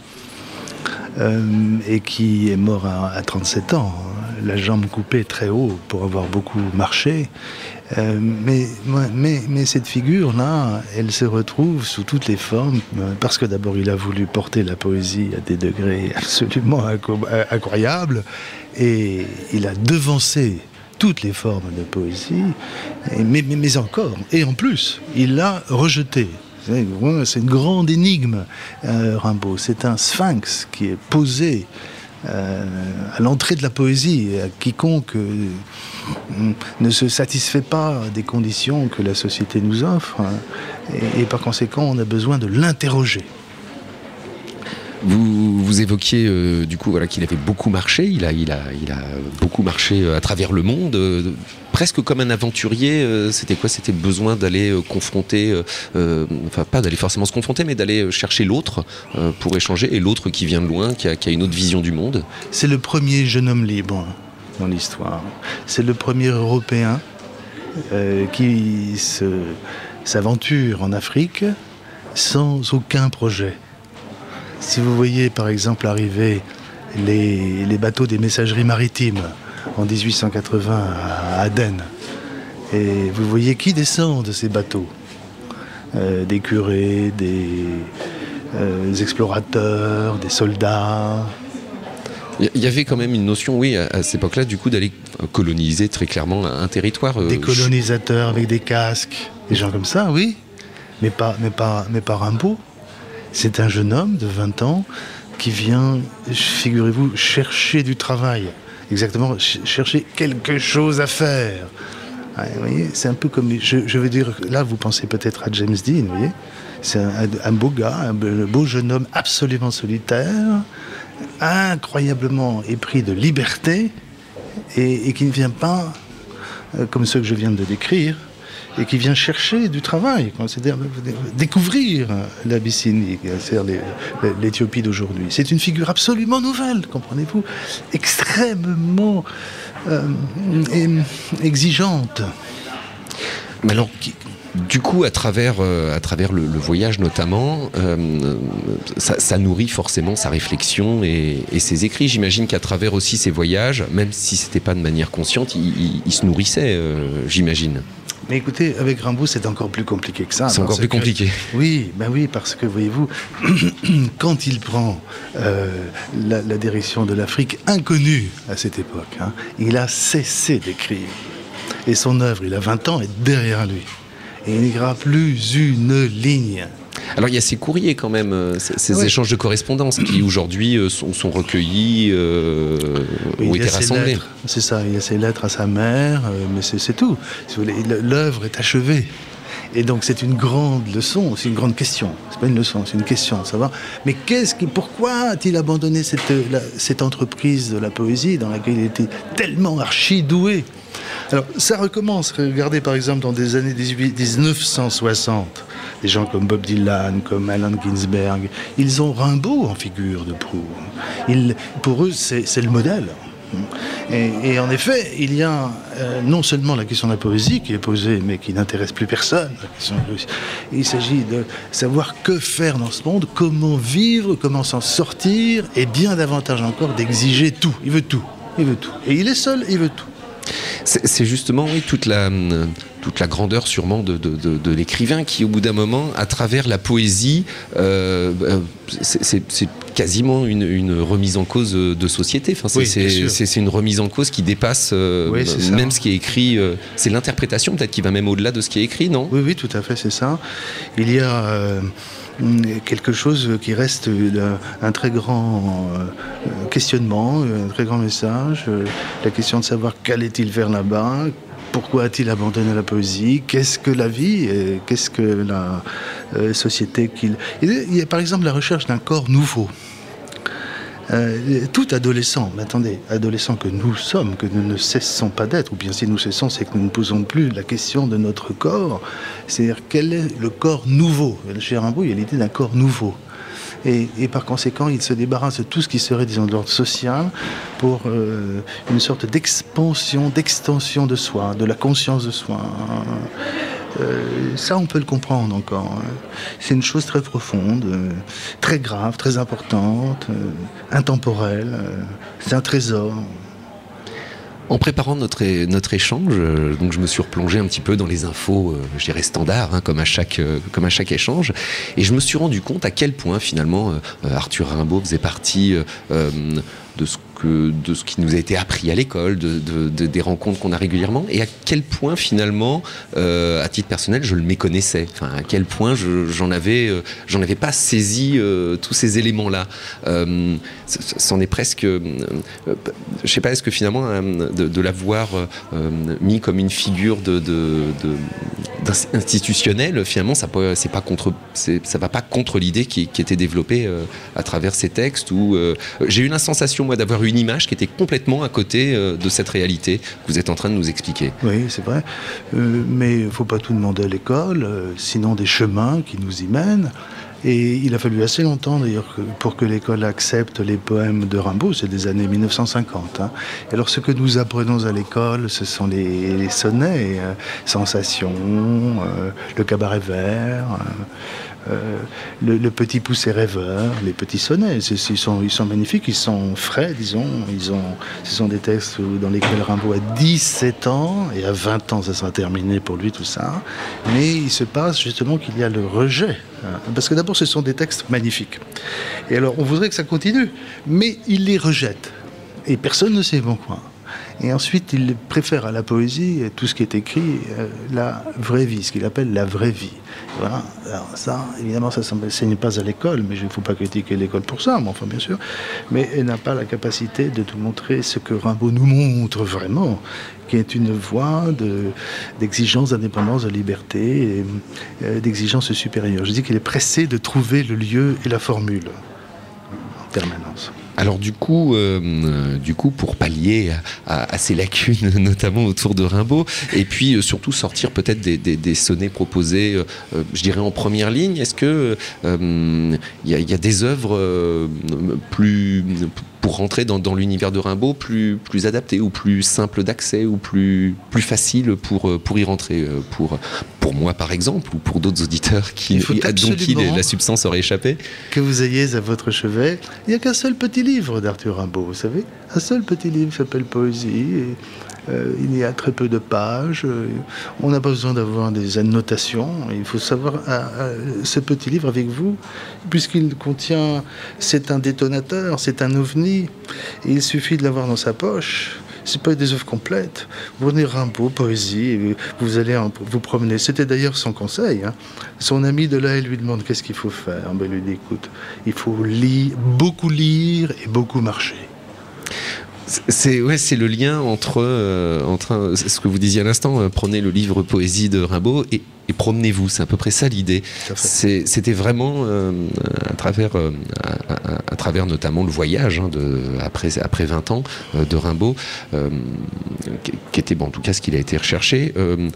Et qui est mort à 37 ans, la jambe coupée très haut pour avoir beaucoup marché. Mais cette figure-là, elle se retrouve sous toutes les formes, parce que d'abord il a voulu porter la poésie à des degrés absolument incroyables, et il a devancé toutes les formes de poésie, mais encore, et en plus, il l'a rejeté. C'est une grande énigme, Rimbaud. C'est un sphinx qui est posé à l'entrée de la poésie. Quiconque ne se satisfait pas des conditions que la société nous offre, et par conséquent, on a besoin de l'interroger. Vous évoquiez du coup qu'il avait beaucoup marché, il a beaucoup marché à travers le monde, presque comme un aventurier. C'était quoi? C'était le besoin d'aller confronter, pas d'aller forcément se confronter, mais d'aller chercher l'autre pour échanger, et l'autre qui vient de loin, qui a une autre vision du monde. C'est le premier jeune homme libre dans l'histoire. C'est le premier Européen qui s'aventure en Afrique sans aucun projet. Si vous voyez par exemple arriver les bateaux des messageries maritimes en 1880 à Aden, et vous voyez qui descend de ces bateaux, des curés, des explorateurs, des soldats. Il y avait quand même une notion, oui, à cette époque-là, du coup, d'aller coloniser très clairement un territoire. Des colonisateurs avec des casques, des gens comme ça, oui, mais pas Rimbaud. C'est un jeune homme de 20 ans qui vient, figurez-vous, chercher du travail. Exactement, chercher quelque chose à faire. Ouais, vous voyez, c'est un peu comme, je veux dire, là vous pensez peut-être à James Dean, vous voyez. C'est un beau gars, un beau jeune homme absolument solitaire, incroyablement épris de liberté, et qui ne vient pas, comme ceux que je viens de décrire, et qui vient chercher du travail, c'est-à-dire découvrir l'Abyssinie, c'est-à-dire l'Éthiopie d'aujourd'hui. C'est une figure absolument nouvelle, comprenez-vous, extrêmement exigeante. Mais alors, du coup, à travers le voyage notamment, ça nourrit forcément sa réflexion et ses écrits. J'imagine qu'à travers aussi ses voyages, même si c'était pas de manière consciente, il se nourrissait, j'imagine. Mais écoutez, avec Rimbaud, c'est encore plus compliqué que ça. C'est encore plus compliqué. Oui, parce que, voyez-vous, quand il prend la direction de l'Afrique, inconnue à cette époque, il a cessé d'écrire. Et son œuvre, il a 20 ans, est derrière lui. Et il n'écrira plus une ligne. Alors il y a ces courriers quand même, ces échanges de correspondance qui aujourd'hui sont recueillis, ont été rassemblés. C'est ça, il y a ces lettres à sa mère, mais c'est tout. Si vous voulez, l'œuvre est achevée. Et donc c'est une grande leçon, c'est une grande question. C'est pas une leçon, c'est une question de savoir. Mais pourquoi a-t-il abandonné cette entreprise de la poésie dans laquelle il était tellement archi-doué? Alors ça recommence, regardez par exemple dans des années 1960, des gens comme Bob Dylan, comme Allen Ginsberg, ils ont Rimbaud en figure de proue. Pour eux, c'est le modèle. Et en effet, il y a non seulement la question de la poésie qui est posée, mais qui n'intéresse plus personne. Il s'agit de savoir que faire dans ce monde, comment vivre, comment s'en sortir, et bien davantage encore d'exiger tout. Il veut tout. Et il est seul, il veut tout. C'est justement toute la grandeur sûrement de l'écrivain qui, au bout d'un moment, à travers la poésie, c'est quasiment une remise en cause de société. Enfin, c'est une remise en cause qui dépasse même ce qui est écrit. C'est l'interprétation peut-être qui va même au-delà de ce qui est écrit, non ? Oui, tout à fait, c'est ça. Il y a quelque chose qui reste un très grand questionnement, un très grand message, la question de savoir qu'allait-il faire là-bas, pourquoi a-t-il abandonné la poésie, qu'est-ce que la vie, qu'est-ce que la société qu'il... Il y a par exemple la recherche d'un corps nouveau. Tout adolescent, mais attendez, adolescent que nous sommes, que nous ne cessons pas d'être, ou bien si nous cessons, c'est que nous ne posons plus la question de notre corps, c'est-à-dire quel est le corps nouveau. Chez Rimbaud, il y a l'idée d'un corps nouveau. Et par conséquent, il se débarrasse de tout ce qui serait, disons, de l'ordre social pour une sorte d'expansion, d'extension de soi, de la conscience de soi. Ça, on peut le comprendre encore. C'est une chose très profonde, très grave, très importante, intemporelle. C'est un trésor. En préparant notre échange, donc je me suis replongé un petit peu dans les infos, je dirais standards, comme à chaque échange, et je me suis rendu compte à quel point finalement Arthur Rimbaud faisait partie de ce qui nous a été appris à l'école, des rencontres qu'on a régulièrement, et à quel point finalement, à titre personnel, je le méconnaissais. Enfin, à quel point j'en avais pas saisi tous ces éléments-là. C'en est presque, je sais pas, est-ce que finalement de l'avoir mis comme une figure institutionnel, finalement, ça va pas contre l'idée qui était développée à travers ces textes. Où j'ai eu la sensation, moi, d'avoir une image qui était complètement à côté de cette réalité que vous êtes en train de nous expliquer. Oui, c'est vrai. Mais il ne faut pas tout demander à l'école, sinon des chemins qui nous y mènent. Et il a fallu assez longtemps d'ailleurs pour que l'école accepte les poèmes de Rimbaud, c'est des années 1950. Hein. Et alors ce que nous apprenons à l'école, ce sont les sonnets, Sensations, le cabaret vert, le petit poucet rêveur, les petits sonnets. Ils sont magnifiques, ils sont frais, disons. Ce sont des textes dans lesquels Rimbaud a 17 ans, et à 20 ans ça sera terminé pour lui tout ça. Mais il se passe justement qu'il y a le rejet. Parce que d'abord, ce sont des textes magnifiques. Et alors, on voudrait que ça continue, mais il les rejette. Et personne ne sait pourquoi. Et ensuite, il préfère à la poésie tout ce qui est écrit, la vraie vie, ce qu'il appelle la vraie vie. Voilà. Alors ça, évidemment, ça ne s'enseigne pas à l'école, mais il ne faut pas critiquer l'école pour ça, mais enfin, bien sûr. Mais elle n'a pas la capacité de nous montrer ce que Rimbaud nous montre vraiment, qui est une voie d'exigence d'indépendance, de liberté, et d'exigence supérieure. Je dis qu'il est pressé de trouver le lieu et la formule en permanence. Alors du coup, pour pallier à ces lacunes, notamment autour de Rimbaud, et puis surtout sortir peut-être des sonnets proposés, je dirais en première ligne, est-ce que y a des œuvres plus pour rentrer dans l'univers de Rimbaud plus adaptées ou plus simples d'accès ou plus faciles pour y rentrer, pour moi par exemple, ou pour d'autres auditeurs dont la substance aurait échappé? Que vous ayez à votre chevet, il n'y a qu'un seul petit livre d'Arthur Rimbaud, vous savez, un seul petit livre s'appelle Poésie, et il y a très peu de pages, on n'a pas besoin d'avoir des annotations, il faut savoir ce petit livre avec vous, puisqu'il contient, c'est un détonateur, c'est un ovni, et il suffit de l'avoir dans sa poche. C'est pas des œuvres complètes. Vous prenez Rimbaud, Poésie, et vous allez vous promener. C'était d'ailleurs son conseil. Hein. Son ami de là, il lui demande qu'est-ce qu'il faut faire. Ben, il lui dit, écoute, il faut beaucoup lire et beaucoup marcher. C'est le lien entre ce que vous disiez à l'instant, prenez le livre Poésie de Rimbaud et promenez-vous, c'est à peu près ça l'idée. C'était vraiment à travers notamment le voyage après 20 ans de Rimbaud, qui était en tout cas ce qu'il a été recherché.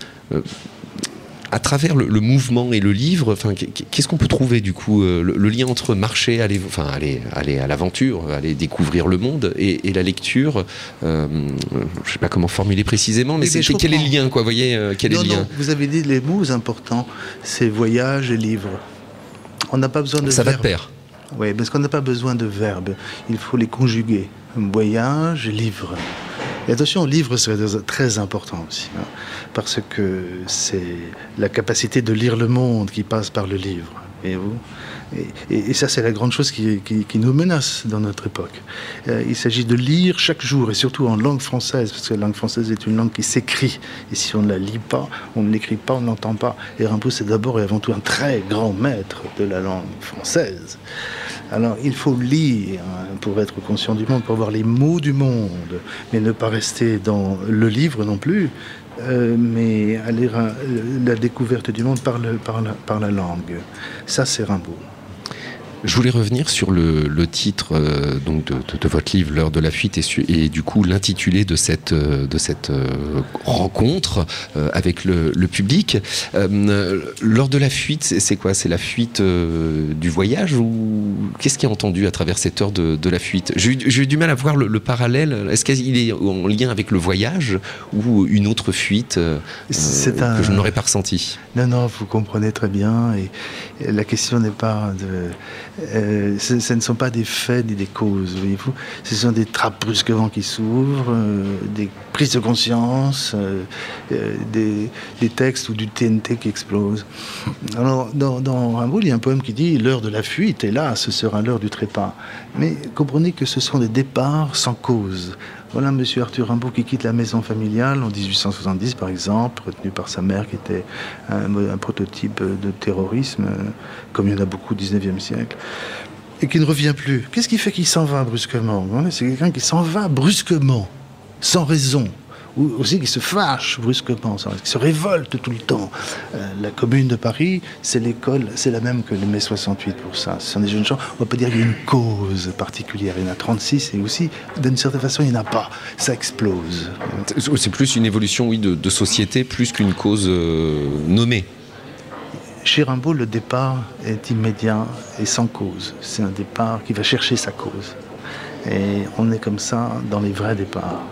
À travers le mouvement et le livre, qu'est-ce qu'on peut trouver du coup, le lien entre marcher, aller à l'aventure, aller découvrir le monde et la lecture, je ne sais pas comment formuler précisément, mais quel est le lien, quoi, vous voyez, quel est le lien? Non, vous avez dit les mots importants, c'est voyage et livre. On n'a pas besoin de ça verbe. Va de pair. Oui, parce qu'on n'a pas besoin de verbes, il faut les conjuguer. Voyage et livre. Et attention, livre serait très important aussi, hein, parce que c'est la capacité de lire le monde qui passe par le livre, voyez-vous. Et ça, c'est la grande chose qui nous menace dans notre époque. Il s'agit de lire chaque jour, et surtout en langue française, parce que la langue française est une langue qui s'écrit, et si on ne la lit pas, on ne l'écrit pas, on ne l'entend pas. Et Rimbaud, c'est d'abord et avant tout un très grand maître de la langue française. Alors, il faut lire pour être conscient du monde, pour voir les mots du monde, mais ne pas rester dans le livre non plus, mais aller à la découverte du monde par la langue. Ça, c'est Rimbaud. Je voulais revenir sur le titre donc de votre livre, L'heure de la fuite, et du coup l'intitulé de cette rencontre avec le public. L'heure de la fuite, c'est quoi? C'est la fuite du voyage, ou qu'est-ce qui est entendu à travers cette heure de la fuite? J'ai eu du mal à voir le parallèle. Est-ce qu'il est en lien avec le voyage ou une autre fuite que je n'aurais pas ressentie? Non, vous comprenez très bien. Et la question n'est pas ce ne sont pas des faits ni des causes, voyez-vous. Ce sont des trappes brusquement qui s'ouvrent, des prises de conscience, des textes ou du TNT qui explose. Alors, dans Rimbaud, il y a un poème qui dit « L'heure de la fuite, et là, ce sera l'heure du trépas ». Mais comprenez que ce sont des départs sans cause. Voilà M. Arthur Rimbaud qui quitte la maison familiale en 1870, par exemple, retenu par sa mère, qui était un prototype de terrorisme, comme il y en a beaucoup au XIXe siècle, et qui ne revient plus. Qu'est-ce qui fait qu'il s'en va brusquement? C'est quelqu'un qui s'en va brusquement, sans raison. ou aussi qui se fâche brusquement, qui se révolte tout le temps. La Commune de Paris, c'est l'école, c'est la même que le mai 68 pour ça. Ce sont des jeunes gens, on ne peut pas dire qu'il y a une cause particulière. Il y en a 36 et aussi, d'une certaine façon, il n'y en a pas. Ça explose. C'est plus une évolution, oui, de société, plus qu'une cause nommée. Chez Rimbaud, le départ est immédiat et sans cause. C'est un départ qui va chercher sa cause. Et on est comme ça dans les vrais départs.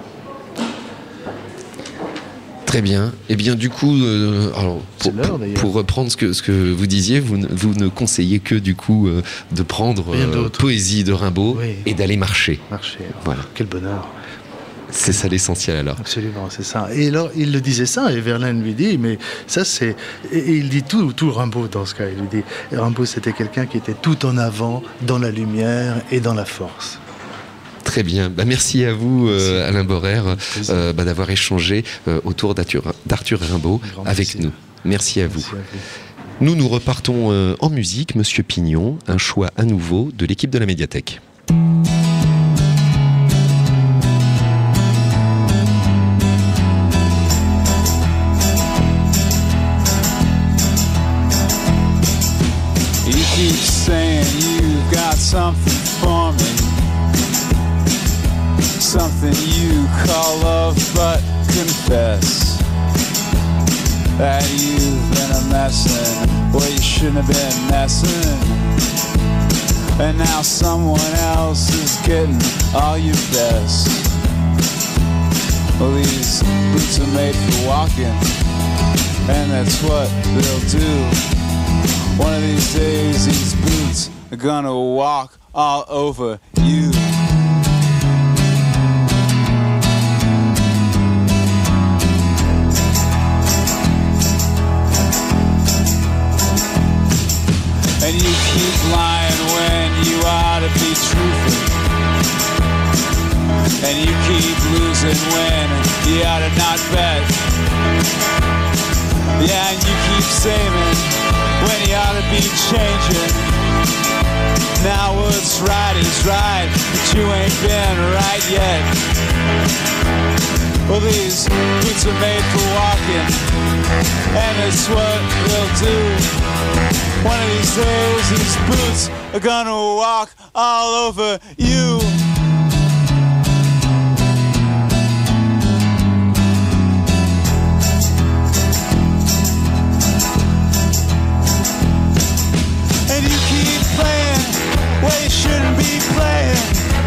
Très bien. Eh bien, du coup, alors, pour reprendre ce que vous disiez, vous ne conseillez que, du coup, de prendre Poésie de Rimbaud et d'aller marcher. Marcher, voilà. Quel bonheur. C'est ça l'essentiel alors. Absolument, c'est ça. Et alors, il le disait ça, et Verlaine lui dit, mais ça c'est... Et il dit tout Rimbaud dans ce cas. Il lui dit, Rimbaud c'était quelqu'un qui était tout en avant, dans la lumière et dans la force. Très bien. Merci à vous, Alain Borer, d'avoir échangé autour d'Arthur Rimbaud avec nous. Merci à vous. Nous repartons en musique, Monsieur Pignon, un choix à nouveau de l'équipe de la médiathèque. Keep saying you've got something for me, something you call love, but confess that you've been a messin' where you shouldn't have been messing, and now someone else is getting all your best. Well, these boots are made for walking, and that's what they'll do. One of these days, these boots are gonna walk all over you. And you keep lying when you ought to be truthful. And you keep losing when you ought to not bet. Yeah, and you keep saving when you ought to be changing. Now what's right is right, but you ain't been right yet. Well, these boots are made for walking, and it's what they'll do. One of these days, these boots are gonna walk all over you. Where you shouldn't be playing,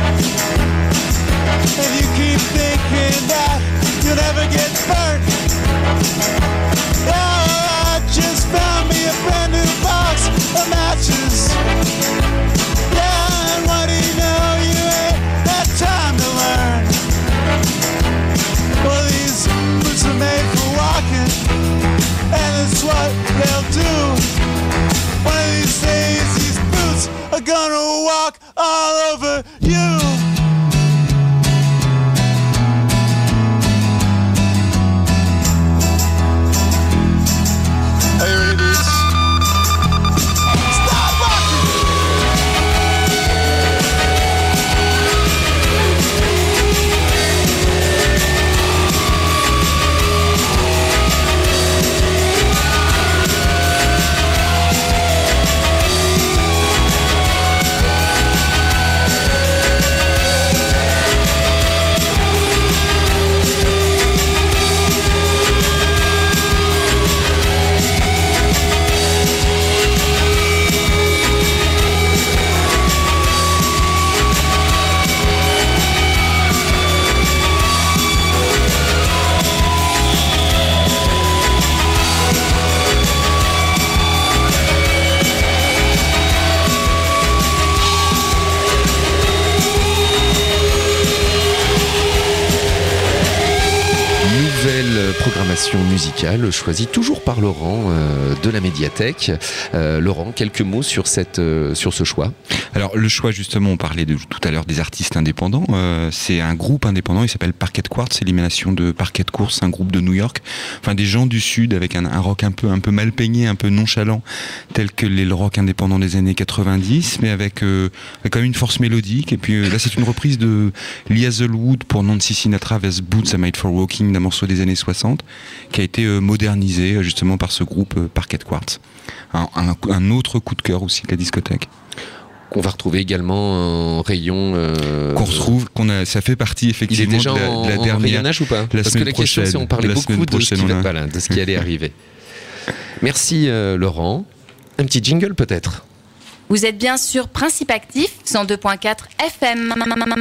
and you keep thinking that you'll never get burnt. Oh, I just found me a brand new box of matches. Yeah, and what do you know, you ain't had time to learn. Well, these boots are made for walking, and it's what they'll do. One of these days, these boots are gonna walk all over you. Are you ready, dudes? Stop walking! nouvelle programmation musicale choisie toujours par Laurent de la médiathèque. Laurent, quelques mots sur ce choix. Alors le choix, justement, on parlait tout à l'heure des artistes indépendants. C'est un groupe indépendant, il s'appelle Parquet Quartz, c'est l'émanation de Parquet Course, un groupe de New York. Enfin des gens du Sud avec un rock un peu mal peigné, un peu nonchalant, tel que le rock indépendant des années 90, mais avec quand même une force mélodique. Et puis là, c'est une reprise de Lee Hazelwood pour Nancy Sinatra vs Boots Are Made for Walking, d'un morceau des années 60, qui a été modernisé justement par ce groupe Parquet Quartz. Un autre coup de cœur aussi de la discothèque. Qu'on va retrouver également en rayon. Qu'on retrouve, ça fait partie effectivement il est déjà de la dernière. En rayonnage ou pas? Parce que la question, c'est on parlait beaucoup de ce qui allait arriver. Merci Laurent. Un petit jingle peut-être. Vous êtes bien sur Principe Actif 102.4 FM.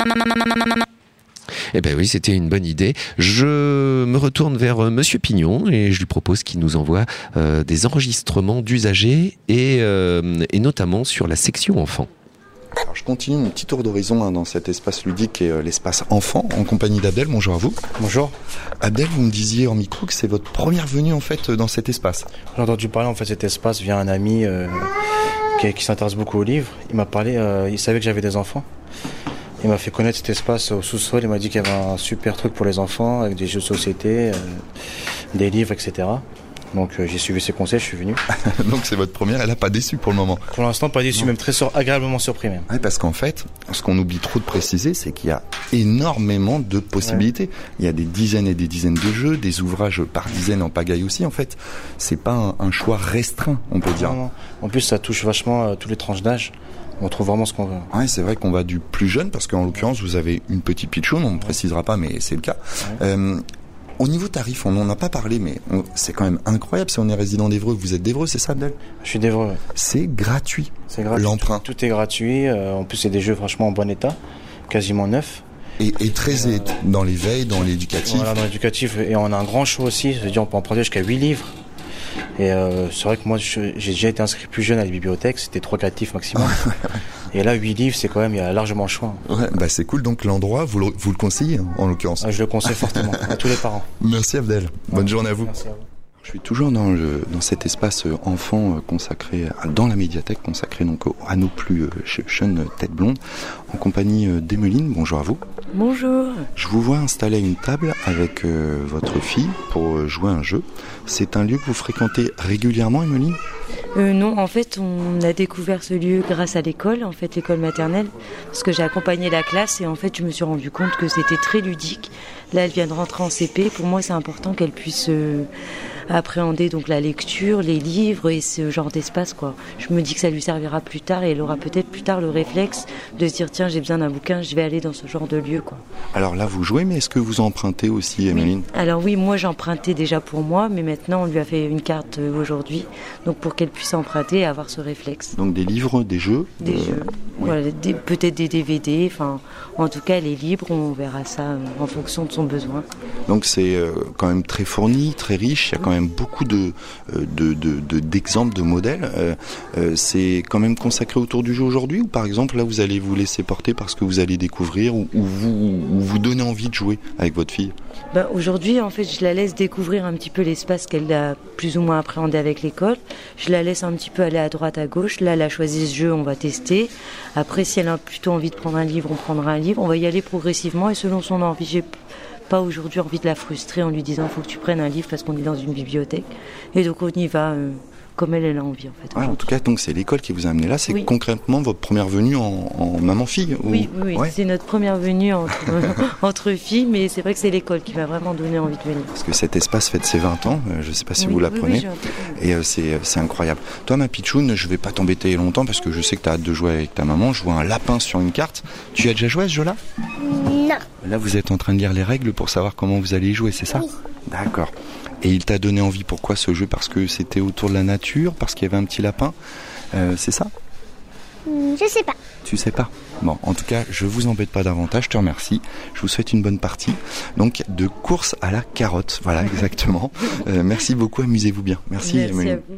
Eh ben oui, c'était une bonne idée. Je me retourne vers Monsieur Pignon et je lui propose qu'il nous envoie des enregistrements d'usagers et notamment sur la section enfants. Alors, je continue mon petit tour d'horizon dans cet espace ludique et l'espace enfant en compagnie d'Abdel. Bonjour à vous. Bonjour. Abdel, vous me disiez en micro que c'est votre première venue en fait dans cet espace. J'ai entendu parler en fait de cet espace via un ami qui s'intéresse beaucoup aux livres. Il m'a parlé, il savait que j'avais des enfants. Il m'a fait connaître cet espace au sous-sol. Il m'a dit qu'il y avait un super truc pour les enfants avec des jeux de société, des livres, etc. Donc j'ai suivi ses conseils, je suis venu. Donc c'est votre première, elle n'a pas déçu pour le moment. Pour l'instant pas déçu, même très agréablement surpris même. Ouais, parce qu'en fait, ce qu'on oublie trop de préciser, c'est qu'il y a énormément de possibilités. Ouais. Il y a des dizaines et des dizaines de jeux, des ouvrages par dizaines en pagaille aussi. En fait, c'est pas un choix restreint, on peut dire. Non. En plus, ça touche vachement toutes les tranches d'âge. On trouve vraiment ce qu'on veut. Ouais, c'est vrai qu'on va du plus jeune, parce qu'en l'occurrence, vous avez une petite pitchoune, on ne précisera pas, mais c'est le cas. Ouais. Au niveau tarif, on n'en a pas parlé, mais c'est quand même incroyable. Si on est résident d'Évreux, vous êtes d'Évreux, c'est ça, Abdel? Je suis d'Évreux, ouais. C'est gratuit. C'est gratuit. L'emprunt. Tout est gratuit. En plus, c'est des jeux franchement en bon état, quasiment neufs. Et très dans l'éveil, dans l'éducatif. Voilà, dans l'éducatif. Et on a un grand show aussi. C'est-à-dire, on peut emprunter jusqu'à 8 livres. Et c'est vrai que moi, j'ai déjà été inscrit plus jeune à la bibliothèque. C'était 3-4 livres maximum. Et là, 8 livres, c'est quand même, il y a largement le choix. Ouais, bah c'est cool. Donc l'endroit, vous le conseillez, en l'occurrence. Je le conseille fortement à tous les parents. Merci Abdel. Bonne journée à vous. Merci à vous. Je suis toujours dans cet espace enfant consacré dans la médiathèque, consacré donc à nos plus jeunes têtes blondes, en compagnie d'Emeline. Bonjour à vous. Bonjour. Je vous vois installer une table avec votre fille pour jouer à un jeu. C'est un lieu que vous fréquentez régulièrement, Emeline ? Non, en fait, on a découvert ce lieu grâce à l'école, en fait, l'école maternelle, parce que j'ai accompagné la classe et en fait, je me suis rendu compte que c'était très ludique. Là, elle vient de rentrer en CP. Pour moi, c'est important qu'elle puisse appréhender donc la lecture, les livres et ce genre d'espace, quoi. Je me dis que ça lui servira plus tard et elle aura peut-être plus tard le réflexe de se dire tiens, j'ai besoin d'un bouquin, je vais aller dans ce genre de lieu, quoi. Alors là, vous jouez, mais est-ce que vous empruntez aussi, Emeline ? Alors oui, moi j'empruntais déjà pour moi, mais maintenant on lui a fait une carte aujourd'hui, donc pour qu'elle puisse emprunter et avoir ce réflexe. Donc des livres, des jeux ? Des jeux, oui. Voilà, peut-être des DVD, enfin, en tout cas elle est libre, on verra ça en fonction de son besoin. Donc c'est quand même très fourni, très riche, il y a quand même beaucoup d'exemples, de modèles. C'est quand même consacré autour du jeu aujourd'hui, ou par exemple là vous allez vous laisser porter parce que vous allez découvrir ou vous donnez envie de jouer avec votre fille? Aujourd'hui, en fait, je la laisse découvrir un petit peu l'espace qu'elle a plus ou moins appréhendé avec l'école. Je la laisse un petit peu aller à droite, à gauche. Là, elle a choisi ce jeu, on va tester. Après, si elle a plutôt envie de prendre un livre, on prendra un livre. On va y aller progressivement et selon son envie. J'ai pas aujourd'hui envie de la frustrer en lui disant faut que tu prennes un livre parce qu'on est dans une bibliothèque. Et donc, on y va comme elle a envie, en fait. Ouais, en tout cas, donc c'est l'école qui vous a amené là. C'est concrètement votre première venue en maman-fille ou... Oui, ouais. C'est notre première venue entre filles, mais c'est vrai que c'est l'école qui m'a vraiment donné envie de venir. Parce que cet espace fête ses 20 ans, je ne sais pas si vous l'apprenez, et c'est incroyable. Toi, ma pitchoune, je ne vais pas t'embêter longtemps parce que je sais que tu as hâte de jouer avec ta maman. Je vois un lapin sur une carte. Tu as déjà joué à ce jeu-là ? Non. Là, vous êtes en train de lire les règles pour savoir comment vous allez y jouer, c'est ça ? Oui. D'accord. Et il t'a donné envie, pourquoi ce jeu ? Parce que c'était autour de la nature, parce qu'il y avait un petit lapin, c'est ça ? Je sais pas. Tu sais pas ? Bon, en tout cas, je vous embête pas davantage, je te remercie. Je vous souhaite une bonne partie. Donc, de course à la carotte, voilà, exactement. Merci beaucoup, amusez-vous bien. Merci Emeline. À vous.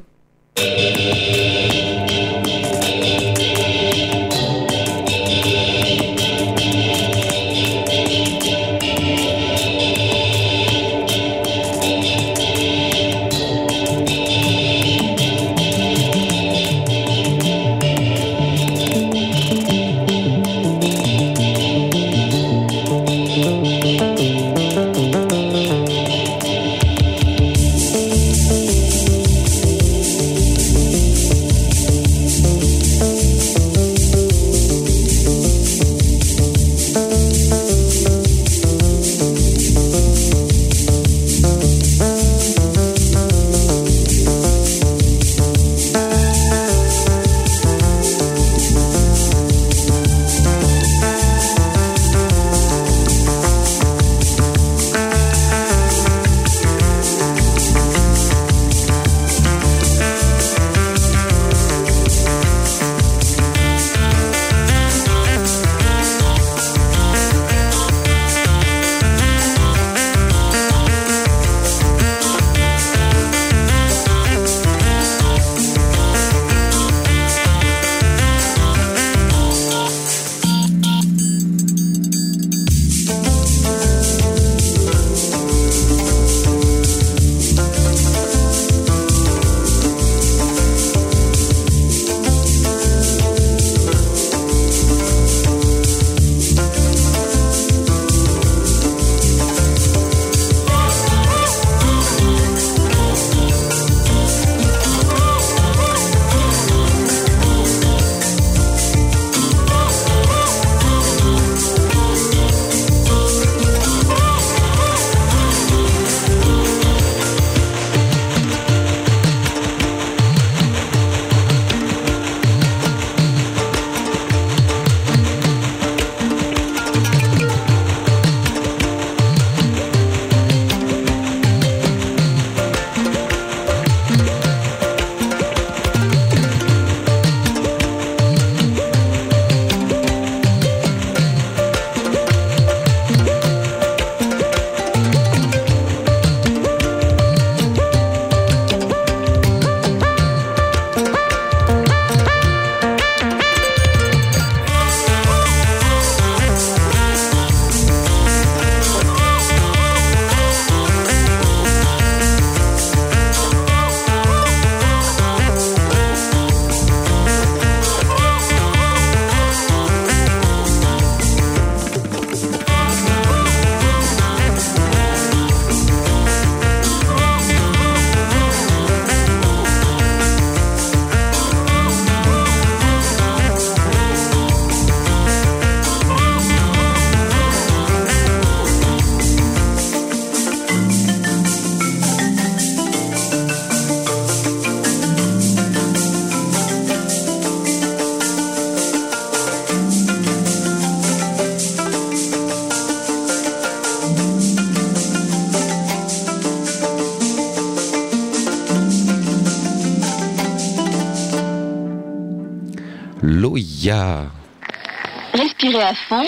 Loïa. Respirez à fond.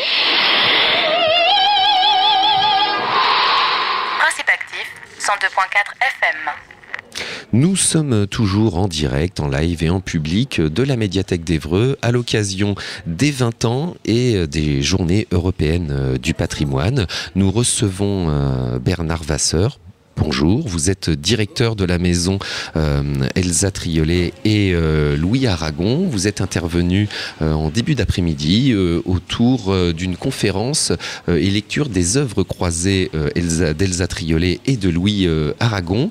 Principe actif, 102.4 FM. Nous sommes toujours en direct, en live et en public de la médiathèque d'Évreux à l'occasion des 20 ans et des journées européennes du patrimoine. Nous recevons Bernard Vasseur. Bonjour, vous êtes directeur de la maison Elsa Triolet et Louis Aragon. Vous êtes intervenu en début d'après-midi autour d'une conférence et lecture des œuvres croisées d'Elsa Triolet et de Louis Aragon.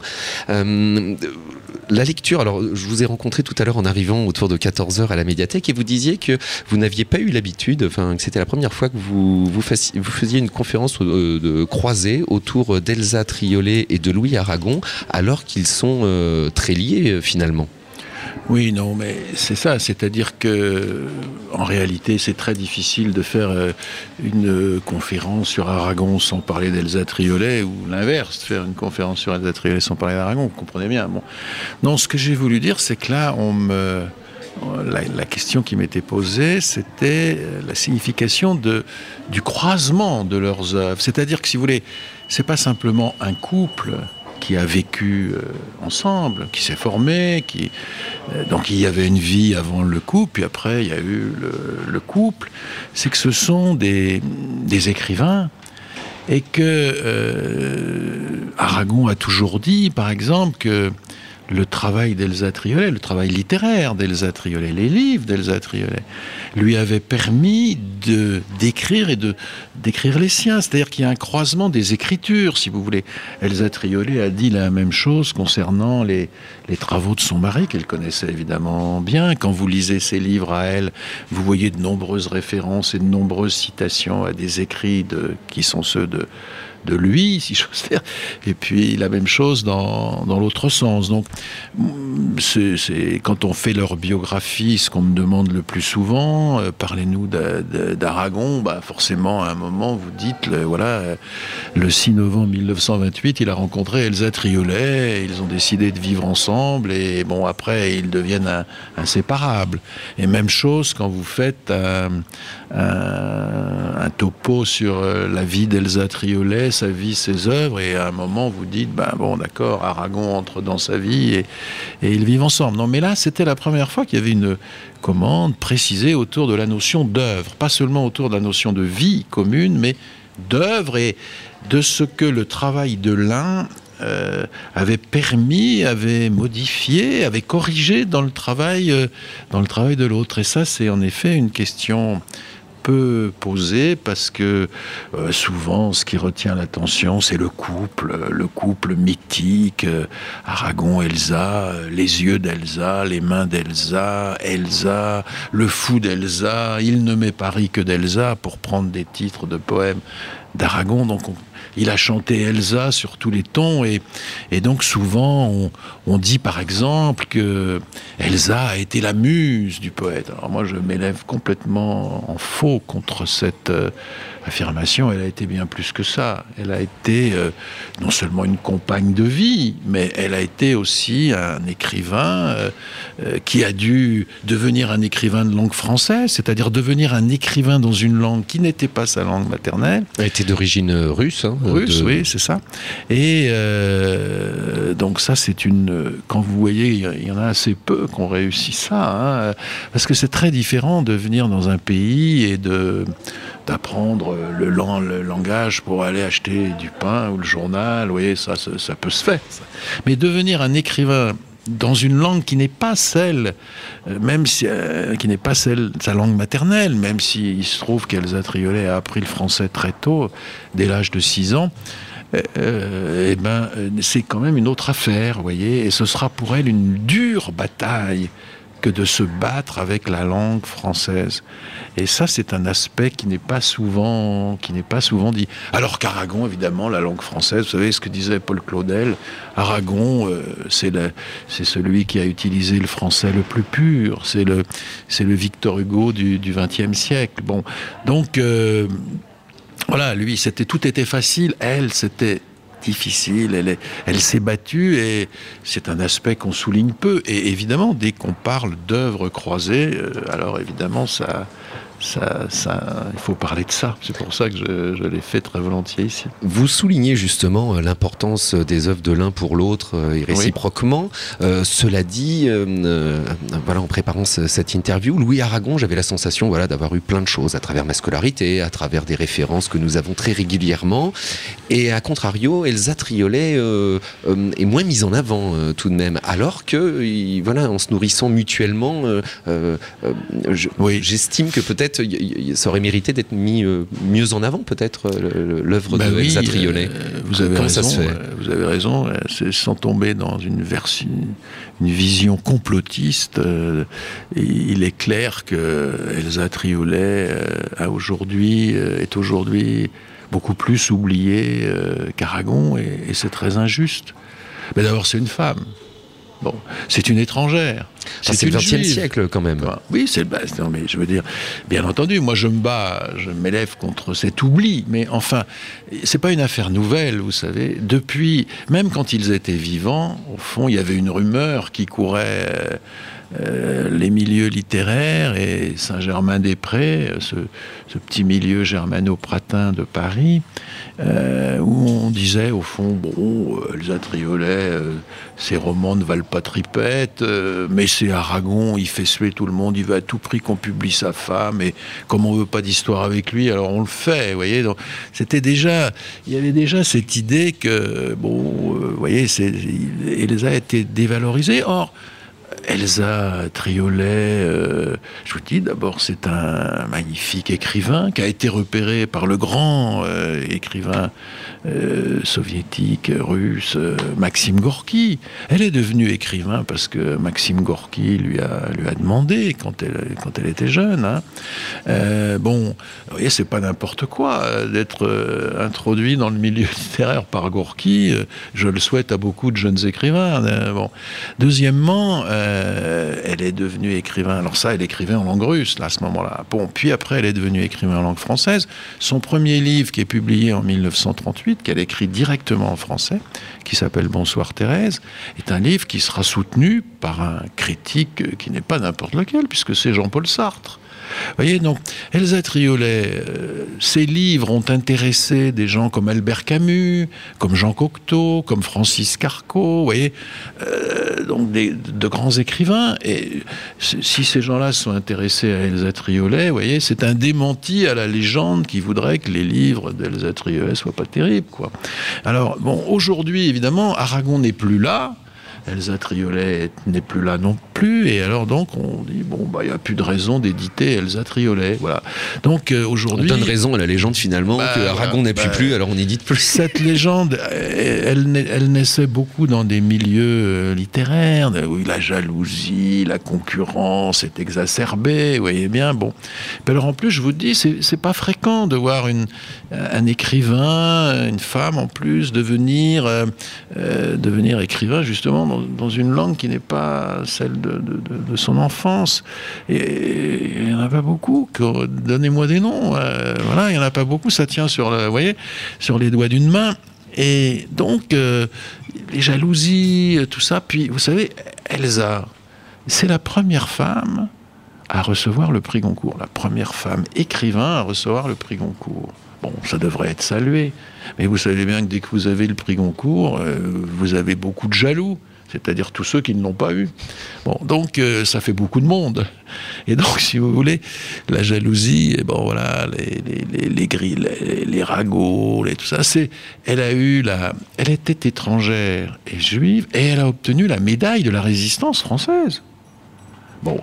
La lecture, alors je vous ai rencontré tout à l'heure en arrivant autour de 14h à la médiathèque et vous disiez que vous n'aviez pas eu l'habitude, que c'était la première fois que vous faisiez une conférence croisée autour d'Elsa Triolet et de Louis Aragon, alors qu'ils sont très liés finalement. Oui, non, mais c'est ça, c'est-à-dire que en réalité, c'est très difficile de faire une conférence sur Aragon sans parler d'Elsa Triolet, ou l'inverse, faire une conférence sur Elsa Triolet sans parler d'Aragon, vous comprenez bien. Bon. Non, ce que j'ai voulu dire, c'est que là, la question qui m'était posée, c'était la signification du croisement de leurs œuvres. C'est-à-dire que, si vous voulez, c'est pas simplement un couple qui a vécu ensemble, qui s'est formé, donc il y avait une vie avant le couple, puis après il y a eu le couple. C'est que ce sont des écrivains, et que Aragon a toujours dit, par exemple, que le travail d'Elsa Triolet, le travail littéraire d'Elsa Triolet, les livres d'Elsa Triolet, lui avait permis d'écrire et d'écrire les siens. C'est-à-dire qu'il y a un croisement des écritures, si vous voulez. Elsa Triolet a dit la même chose concernant les travaux de son mari, qu'elle connaissait évidemment bien. Quand vous lisez ses livres à elle, vous voyez de nombreuses références et de nombreuses citations à des écrits qui sont ceux de lui, si j'ose dire, et puis la même chose dans l'autre sens. Donc, c'est quand on fait leur biographie, ce qu'on me demande le plus souvent, parlez-nous d'Aragon, forcément, à un moment, vous dites, le 6 novembre 1928, il a rencontré Elsa Triolet, ils ont décidé de vivre ensemble, et bon, après, ils deviennent inséparables. Et même chose quand vous faites un topo sur la vie d'Elsa Triolet, sa vie, ses œuvres, et à un moment vous dites bon d'accord, Aragon entre dans sa vie et ils vivent ensemble. Non, mais là c'était la première fois qu'il y avait une commande précisée autour de la notion d'œuvre, pas seulement autour de la notion de vie commune, mais d'œuvre et de ce que le travail de l'un avait permis, avait modifié, avait corrigé dans le travail de l'autre. Et ça, c'est en effet une question peu posée, parce que souvent ce qui retient l'attention, c'est le couple mythique, Aragon, Elsa, les yeux d'Elsa, les mains d'Elsa, Elsa, le fou d'Elsa, il ne m'est pari que d'Elsa, pour prendre des titres de poèmes d'Aragon. Donc il a chanté Elsa sur tous les tons, et donc souvent on dit par exemple que Elsa a été la muse du poète. Alors moi je m'élève complètement en faux contre cette affirmation. Elle a été bien plus que ça. Elle a été non seulement une compagne de vie, mais elle a été aussi un écrivain qui a dû devenir un écrivain de langue française, c'est-à-dire devenir un écrivain dans une langue qui n'était pas sa langue maternelle. Elle était d'origine russe. Russe, oui, c'est ça. Et donc ça, c'est quand vous voyez, il y en a assez peu qui ont réussi ça, parce que c'est très différent de venir dans un pays et d'apprendre le langage pour aller acheter du pain ou le journal. Vous voyez, ça peut se faire. Ça. Mais devenir un écrivain dans une langue qui n'est pas celle, qui n'est pas celle de sa langue maternelle, même s'il se trouve qu'Elsa Triolet a appris le français très tôt, dès l'âge de 6 ans, c'est quand même une autre affaire, vous voyez, et ce sera pour elle une dure bataille que de se battre avec la langue française. Et ça, c'est un aspect qui n'est pas souvent dit. Alors qu'Aragon, évidemment, la langue française, vous savez ce que disait Paul Claudel, Aragon, c'est celui qui a utilisé le français le plus pur, c'est le Victor Hugo du XXe siècle. Bon, donc voilà, lui, tout était facile. Elle, c'était difficile, elle s'est battue et c'est un aspect qu'on souligne peu. Et évidemment, dès qu'on parle d'œuvres croisées, alors évidemment, il faut parler de ça. C'est pour ça que je l'ai fait très volontiers ici. Vous soulignez justement l'importance des œuvres de l'un pour l'autre et réciproquement. Cela dit, voilà, en préparant cette interview, Louis Aragon, j'avais la sensation d'avoir eu plein de choses à travers ma scolarité, à travers des références que nous avons très régulièrement. Et à contrario, Elsa Triolet est moins mise en avant tout de même. Alors que, voilà, en se nourrissant mutuellement, j'estime que peut-être ça aurait mérité d'être mis mieux en avant, peut-être, l'œuvre de Elsa Triolet. Vous avez Comment raison, ça se fait ? vous avez raison, c'est sans tomber dans une vision complotiste. Il est clair que Elsa Triolet est aujourd'hui beaucoup plus oubliée qu'Aragon, et c'est très injuste. Mais d'abord, c'est une femme. Bon, c'est une étrangère. C'est le XXe siècle quand même. Oui, non, mais je veux dire, bien entendu, moi je m'élève contre cet oubli, mais enfin, c'est pas une affaire nouvelle, vous savez. Depuis, même quand ils étaient vivants, au fond, il y avait une rumeur qui courait les milieux littéraires et Saint-Germain-des-Prés, ce petit milieu germano-pratin de Paris, où on disait au fond, Elsa Triolet, ses romans ne valent pas tripette, mais c'est Aragon, il fait suer tout le monde, il veut à tout prix qu'on publie sa femme, et comme on veut pas d'histoire avec lui, alors on le fait, vous voyez. Donc, il y avait déjà cette idée que, vous voyez, Elsa a été dévalorisée. Or, Elsa Triolet, je vous dis d'abord, c'est un magnifique écrivain qui a été repéré par le grand écrivain soviétique, russe, Maxime Gorky. Elle est devenue écrivain parce que Maxime Gorky lui a demandé quand elle était jeune. Vous voyez, c'est pas n'importe quoi d'être introduit dans le milieu littéraire par Gorky. Je le souhaite à beaucoup de jeunes écrivains. Deuxièmement, elle est devenue écrivain. Alors ça, elle écrivait en langue russe là, à ce moment-là. Puis après, elle est devenue écrivain en langue française. Son premier livre, qui est publié en 1938, qu'elle écrit directement en français, qui s'appelle Bonsoir Thérèse, est un livre qui sera soutenu par un critique qui n'est pas n'importe lequel, puisque c'est Jean-Paul Sartre. Vous voyez, donc, Elsa Triolet, ses livres ont intéressé des gens comme Albert Camus, comme Jean Cocteau, comme Francis Carco, vous voyez, donc de grands écrivains. Et si ces gens-là sont intéressés à Elsa Triolet, vous voyez, c'est un démenti à la légende qui voudrait que les livres d'Elsa Triolet soient pas terribles, quoi. Alors, aujourd'hui, évidemment, Aragon n'est plus là. Elsa Triolet n'est plus là non plus, et alors donc on dit il n'y a plus de raison d'éditer Elsa Triolet, voilà. Donc aujourd'hui, on donne raison à la légende finalement que Aragon n'est plus, alors on n'édite plus. Cette légende, elle naissait beaucoup dans des milieux littéraires où la jalousie, la concurrence est exacerbée, vous voyez bien. Alors en plus, je vous dis, c'est pas fréquent de voir un écrivain, une femme en plus devenir écrivain justement dans une langue qui n'est pas celle de son enfance. Et il n'y en a pas beaucoup. Donnez-moi des noms. Voilà, il n'y en a pas beaucoup. Ça tient sur les doigts d'une main. Et donc, les jalousies, tout ça. Puis, vous savez, Elsa, c'est la première femme à recevoir le prix Goncourt. La première femme écrivain à recevoir le prix Goncourt. Ça devrait être salué. Mais vous savez bien que dès que vous avez le prix Goncourt, vous avez beaucoup de jaloux. C'est-à-dire tous ceux qui ne l'ont pas eu. Donc ça fait beaucoup de monde. Et donc, si vous voulez, la jalousie, les grilles, les ragots, tout ça, elle était étrangère et juive, et elle a obtenu la médaille de la résistance française. Vous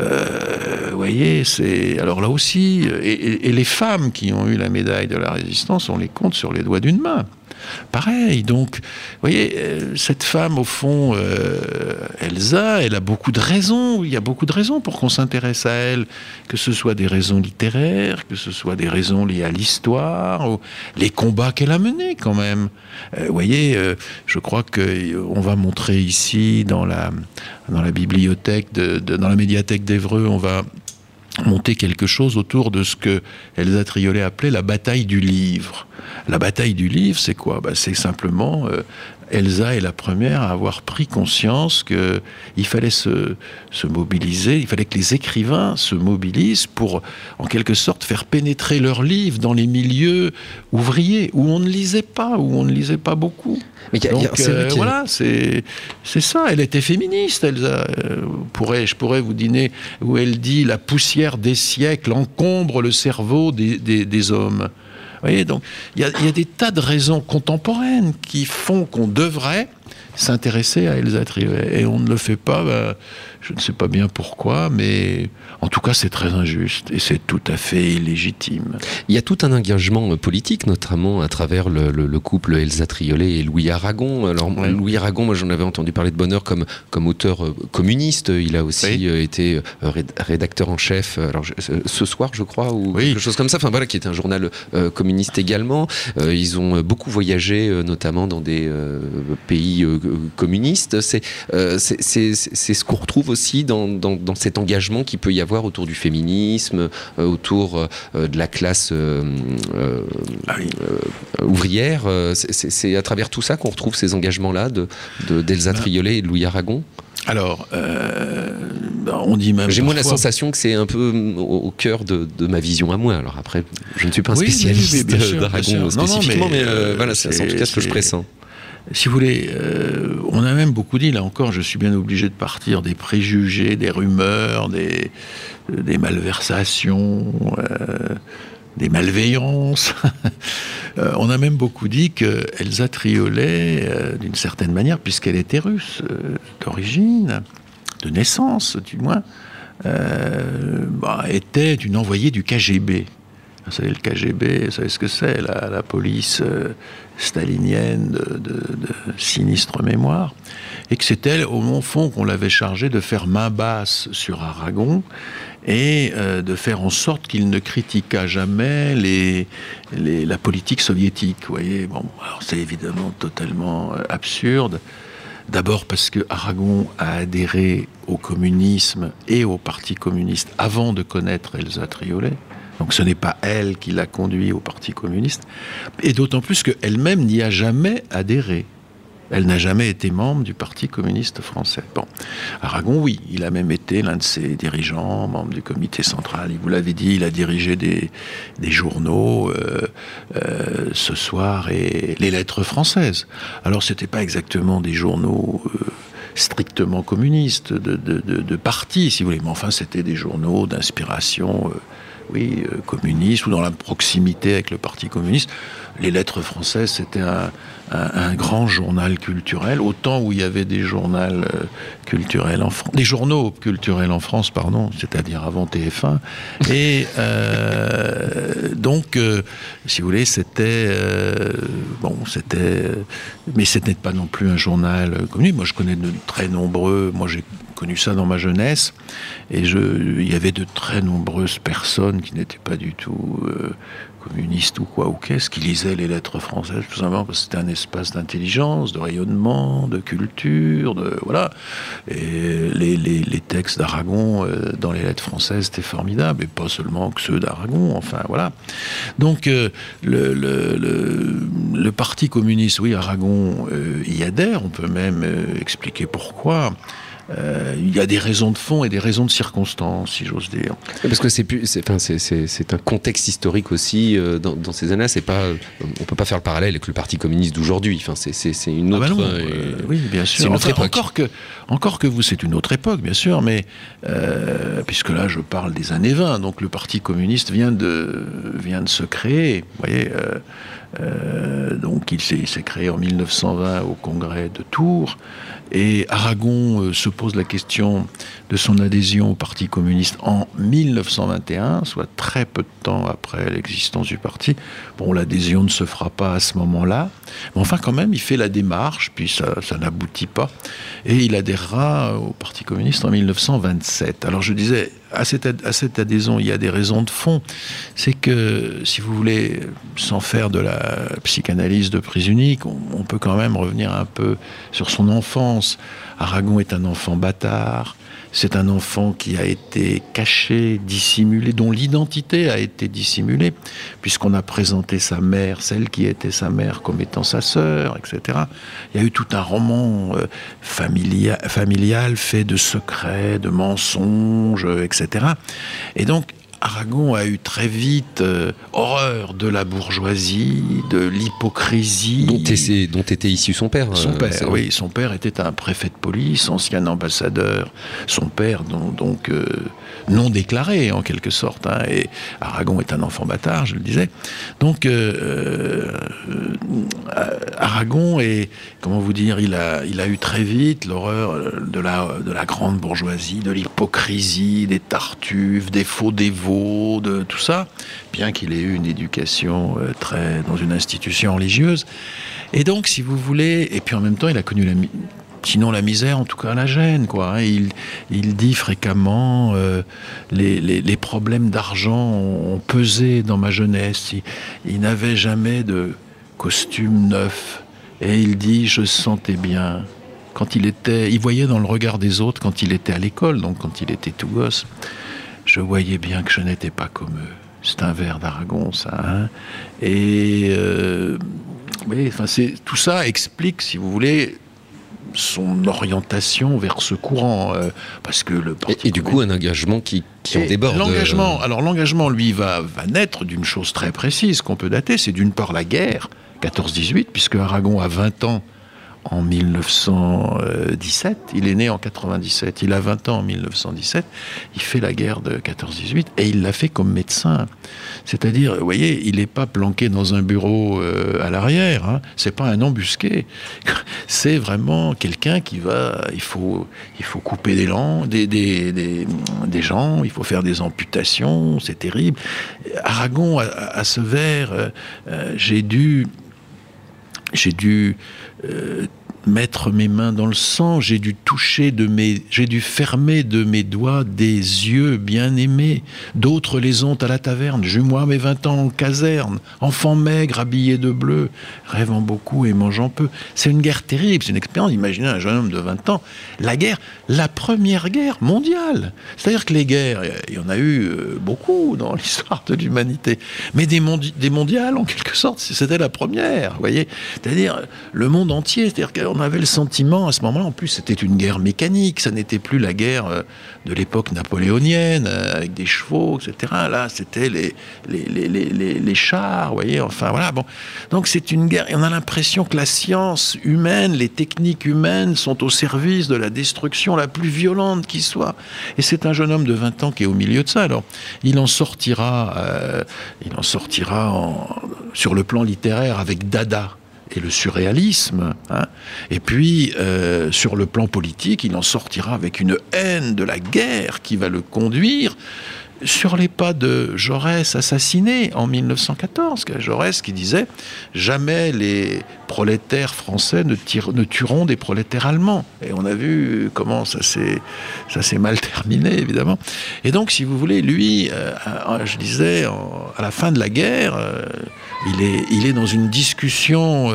voyez, alors là aussi, et les femmes qui ont eu la médaille de la résistance, on les compte sur les doigts d'une main. Pareil, donc, vous voyez, cette femme, au fond, Elsa, elle a beaucoup de raisons. Il y a beaucoup de raisons pour qu'on s'intéresse à elle, que ce soit des raisons littéraires, que ce soit des raisons liées à l'histoire, ou les combats qu'elle a menés, quand même. Vous voyez, je crois qu'on va montrer ici, dans la bibliothèque, dans la médiathèque d'Évreux, on va monté quelque chose autour de ce que Elsa Triolet appelait la bataille du livre. La bataille du livre, c'est quoi ? C'est simplement Elsa est la première à avoir pris conscience qu'il fallait se mobiliser, il fallait que les écrivains se mobilisent pour, en quelque sorte, faire pénétrer leurs livres dans les milieux ouvriers, où on ne lisait pas beaucoup. Mais voilà, c'est ça. Elle était féministe, Elsa. Je pourrais vous dîner où elle dit « La poussière des siècles encombre le cerveau des hommes ». Vous voyez, donc il y a des tas de raisons contemporaines qui font qu'on devrait s'intéresser à Elsa Triolet. Et on ne le fait pas, je ne sais pas bien pourquoi, mais en tout cas c'est très injuste et c'est tout à fait illégitime. Il y a tout un engagement politique, notamment à travers le couple Elsa Triolet et Louis Aragon. Alors Louis Aragon, moi j'en avais entendu parler de bonne heure comme auteur communiste. Il a aussi été rédacteur en chef, alors Ce Soir je crois, ou quelque chose comme ça, enfin voilà, qui est un journal communiste également. Ils ont beaucoup voyagé, notamment dans des pays communistes. C'est ce qu'on retrouve aussi dans cet engagement qu'il peut y avoir autour du féminisme, autour de la classe ouvrière. C'est à travers tout ça qu'on retrouve ces engagements-là d'Elsa Triolet et de Louis Aragon. Alors, on dit même. J'ai la sensation que c'est un peu au cœur de ma vision à moi. Alors après, je ne suis pas un spécialiste d'Aragon spécifiquement, mais voilà, c'est en tout cas ce que je pressens. Si vous voulez, on a même beaucoup dit, là encore, je suis bien obligé de partir des préjugés, des rumeurs, des malversations, des malveillances. On a même beaucoup dit que Elsa Triolet, d'une certaine manière, puisqu'elle était russe d'origine, de naissance du moins, était une envoyée du KGB. Vous savez, le KGB, vous savez ce que c'est, la police stalinienne de sinistre mémoire, et que c'est elle, au fond, qu'on l'avait chargée de faire main basse sur Aragon et de faire en sorte qu'il ne critiquât jamais la politique soviétique. Vous voyez, bon, alors c'est évidemment totalement absurde. D'abord parce que Aragon a adhéré au communisme et au Parti communiste avant de connaître Elsa Triolet. Donc ce n'est pas elle qui l'a conduit au Parti communiste, et d'autant plus qu'elle-même n'y a jamais adhéré. Elle n'a jamais été membre du Parti communiste français. Bon, Aragon, oui, il a même été l'un de ses dirigeants, membre du comité central. Vous l'avez dit, il a dirigé des journaux, Ce Soir et Les Lettres françaises. Alors c'était pas exactement des journaux strictement communistes, de parti, si vous voulez, mais enfin c'était des journaux d'inspiration communiste, ou dans la proximité avec le Parti communiste. Les Lettres françaises, c'était un grand journal culturel, au temps où il y avait des journaux culturels en France, des journaux culturels en France, pardon, c'est-à-dire avant TF1. Et donc, si vous voulez, mais ce n'était pas non plus un journal communiste. Moi, je connais de très nombreux. Moi, j'ai connu ça dans ma jeunesse, et il y avait de très nombreuses personnes qui n'étaient pas du tout communistes ou quoi ou qu'est-ce, qui lisaient les Lettres françaises, tout simplement parce que c'était un espace d'intelligence, de rayonnement, de culture, voilà. Et les textes d'Aragon dans les Lettres françaises étaient formidables, et pas seulement que ceux d'Aragon, enfin voilà. Donc le Parti communiste, oui, Aragon y adhère, on peut même expliquer pourquoi. Il y a des raisons de fond et des raisons de circonstances, si j'ose dire. Parce que c'est un contexte historique aussi dans ces années-là. On peut pas faire le parallèle avec le Parti communiste d'aujourd'hui. Enfin, c'est une autre. Oui, bien sûr. C'est une autre époque. Encore que vous, c'est une autre époque, bien sûr, mais puisque là, je parle des années 20, donc le Parti communiste vient de se créer. Vous voyez. Donc il s'est créé en 1920 au congrès de Tours, et Aragon se pose la question de son adhésion au Parti communiste en 1921, soit très peu de temps après l'existence du parti. Bon, l'adhésion ne se fera pas à ce moment-là, mais enfin quand même il fait la démarche, puis ça n'aboutit pas, et il adhérera au Parti communiste en 1927. Alors je disais, à cette adhésion, il y a des raisons de fond. C'est que, si vous voulez, sans faire de la psychanalyse de prise unique, on peut quand même revenir un peu sur son enfance. Aragon est un enfant enfant bâtard, c'est un enfant qui a été caché, dissimulé, dont l'identité a été dissimulée, puisqu'on a présenté sa mère, celle qui était sa mère, comme étant sa sœur, etc. Il y a eu tout un roman familial fait de secrets, de mensonges, etc. Et donc, Aragon a eu très vite horreur de la bourgeoisie, de l'hypocrisie. Dont était issu son père. Son père, oui. Son père était un préfet de police, ancien ambassadeur. Son père, donc non déclaré, en quelque sorte. Hein, et Aragon est un enfant bâtard, je le disais. Donc, Aragon est, comment vous dire, il a eu très vite l'horreur de la grande bourgeoisie, de l'hypocrisie, des tartuffes, des faux dévots, de tout ça, bien qu'il ait eu une éducation dans une institution religieuse. Et donc, si vous voulez, et puis en même temps, il a connu sinon la misère, en tout cas la gêne, quoi. Hein. Il dit fréquemment les problèmes d'argent ont pesé dans ma jeunesse. Il n'avait jamais de costume neuf. Et il dit, je sentais bien. Il voyait dans le regard des autres quand il était à l'école, donc quand il était tout gosse. Je voyais bien que je n'étais pas comme eux. C'est un vers d'Aragon, ça. Hein. Et oui, enfin, tout ça explique, si vous voulez, son orientation vers ce courant, parce que le parti et du coup un engagement qui en déborde. L'engagement, lui, va naître d'une chose très précise qu'on peut dater. C'est d'une part la guerre 14-18, puisque Aragon a 20 ans en 1917, il est né en 97, il a 20 ans en 1917, il fait la guerre de 14-18 et il l'a fait comme médecin. C'est-à-dire, vous voyez, il n'est pas planqué dans un bureau à l'arrière, hein. C'est pas un embusqué, c'est vraiment quelqu'un qui va, il faut couper des gens, il faut faire des amputations, c'est terrible. Aragon a ce vers, j'ai dû mettre mes mains dans le sang, j'ai dû fermer de mes doigts des yeux bien-aimés. D'autres les ont à la taverne. J'eus moi mes 20 ans en caserne, enfant maigre, habillé de bleu, rêvant beaucoup et mangeant peu. C'est une guerre terrible, c'est une expérience. Imaginez un jeune homme de 20 ans. La guerre, la première guerre mondiale. C'est-à-dire que les guerres, il y en a eu beaucoup dans l'histoire de l'humanité. Mais des mondiales, en quelque sorte, c'était la première, vous voyez. C'est-à-dire le monde entier, c'est-à-dire qu'on avait le sentiment, à ce moment-là, en plus, c'était une guerre mécanique, ça n'était plus la guerre de l'époque napoléonienne, avec des chevaux, etc. Là, c'était les chars, vous voyez, enfin, voilà, bon. Donc, c'est une guerre, et on a l'impression que la science humaine, les techniques humaines sont au service de la destruction la plus violente qui soit. Et c'est un jeune homme de 20 ans qui est au milieu de ça. Alors, il en sortira sur le plan littéraire avec Dada et le surréalisme, hein. Et puis sur le plan politique, il en sortira avec une haine de la guerre qui va le conduire sur les pas de Jaurès assassiné en 1914. Jaurès qui disait « Jamais les prolétaires français ne tueront des prolétaires allemands ». Et on a vu comment ça s'est mal terminé, évidemment. Et donc, si vous voulez, lui, je disais, à la fin de la guerre, il est dans une discussion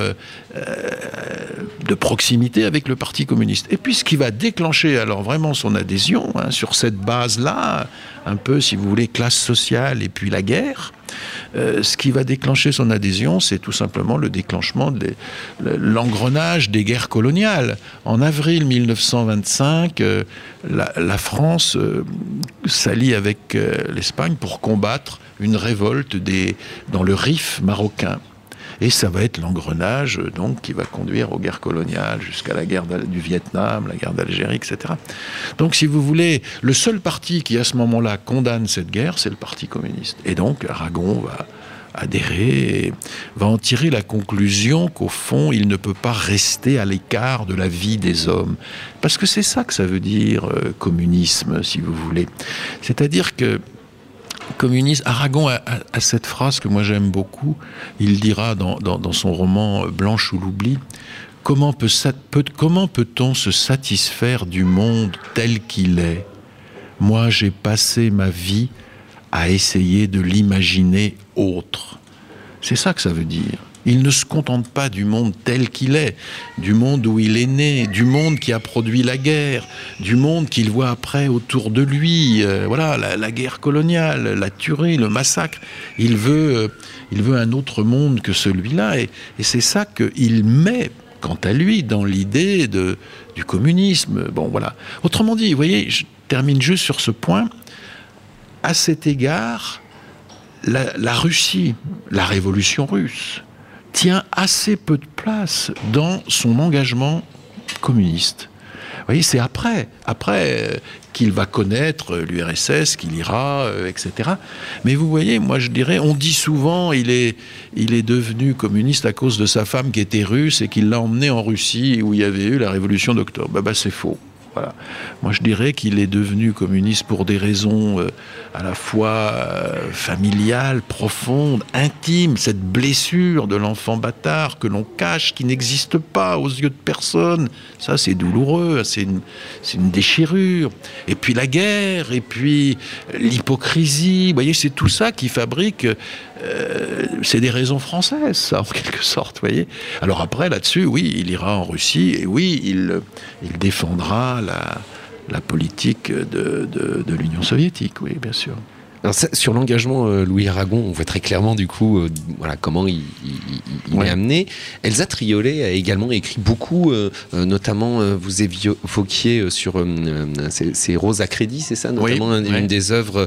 de proximité avec le Parti communiste. Et puis, ce qui va déclencher alors vraiment son adhésion, hein, sur cette base-là, un peu, si vous voulez, classe sociale et puis la guerre, ce qui va déclencher son adhésion, c'est tout simplement le déclenchement de l'engrenage des guerres coloniales. En avril 1925, la France s'allie avec l'Espagne pour combattre une révolte dans le Rif marocain. Et ça va être l'engrenage donc qui va conduire aux guerres coloniales jusqu'à la guerre du Vietnam, la guerre d'Algérie, etc. Donc, si vous voulez, le seul parti qui à ce moment-là condamne cette guerre, c'est le Parti communiste. Et donc, Aragon va adhérer et va en tirer la conclusion qu'au fond, il ne peut pas rester à l'écart de la vie des hommes. Parce que c'est ça que ça veut dire communisme, si vous voulez. C'est-à-dire que communiste, Aragon a cette phrase que moi j'aime beaucoup. Il dira dans son roman Blanche ou l'oubli, comment peut-on se satisfaire du monde tel qu'il est? Moi, j'ai passé ma vie à essayer de l'imaginer autre. C'est ça que ça veut dire. Il ne se contente pas du monde tel qu'il est, du monde où il est né, du monde qui a produit la guerre, du monde qu'il voit après autour de lui, la guerre coloniale, la tuerie, le massacre. Il veut un autre monde que celui-là, et c'est ça qu'il met, quant à lui, dans l'idée du communisme. Bon, voilà. Autrement dit, vous voyez, je termine juste sur ce point. À cet égard, la Russie, la révolution russe, tient assez peu de place dans son engagement communiste. Vous voyez, c'est après qu'il va connaître l'URSS, qu'il ira, etc. Mais vous voyez, moi je dirais, on dit souvent il est devenu communiste à cause de sa femme qui était russe et qu'il l'a emmené en Russie où il y avait eu la révolution d'octobre. C'est faux. Voilà. Moi, je dirais qu'il est devenu communiste pour des raisons à la fois familiales, profondes, intimes. Cette blessure de l'enfant bâtard que l'on cache, qui n'existe pas aux yeux de personne. Ça, c'est douloureux, c'est une déchirure. Et puis la guerre, et puis l'hypocrisie. Vous voyez, c'est tout ça qui fabrique... c'est des raisons françaises, ça, en quelque sorte, vous voyez. Alors après, là-dessus, oui, il ira en Russie, et oui, il défendra la politique de l'Union soviétique, oui, bien sûr. Alors ça, sur l'engagement, Louis Aragon, on voit très clairement du coup comment il est amené. Elsa Triolet a également écrit beaucoup, notamment vous évoquiez sur c'est Rose à crédit, c'est ça, notamment une des œuvres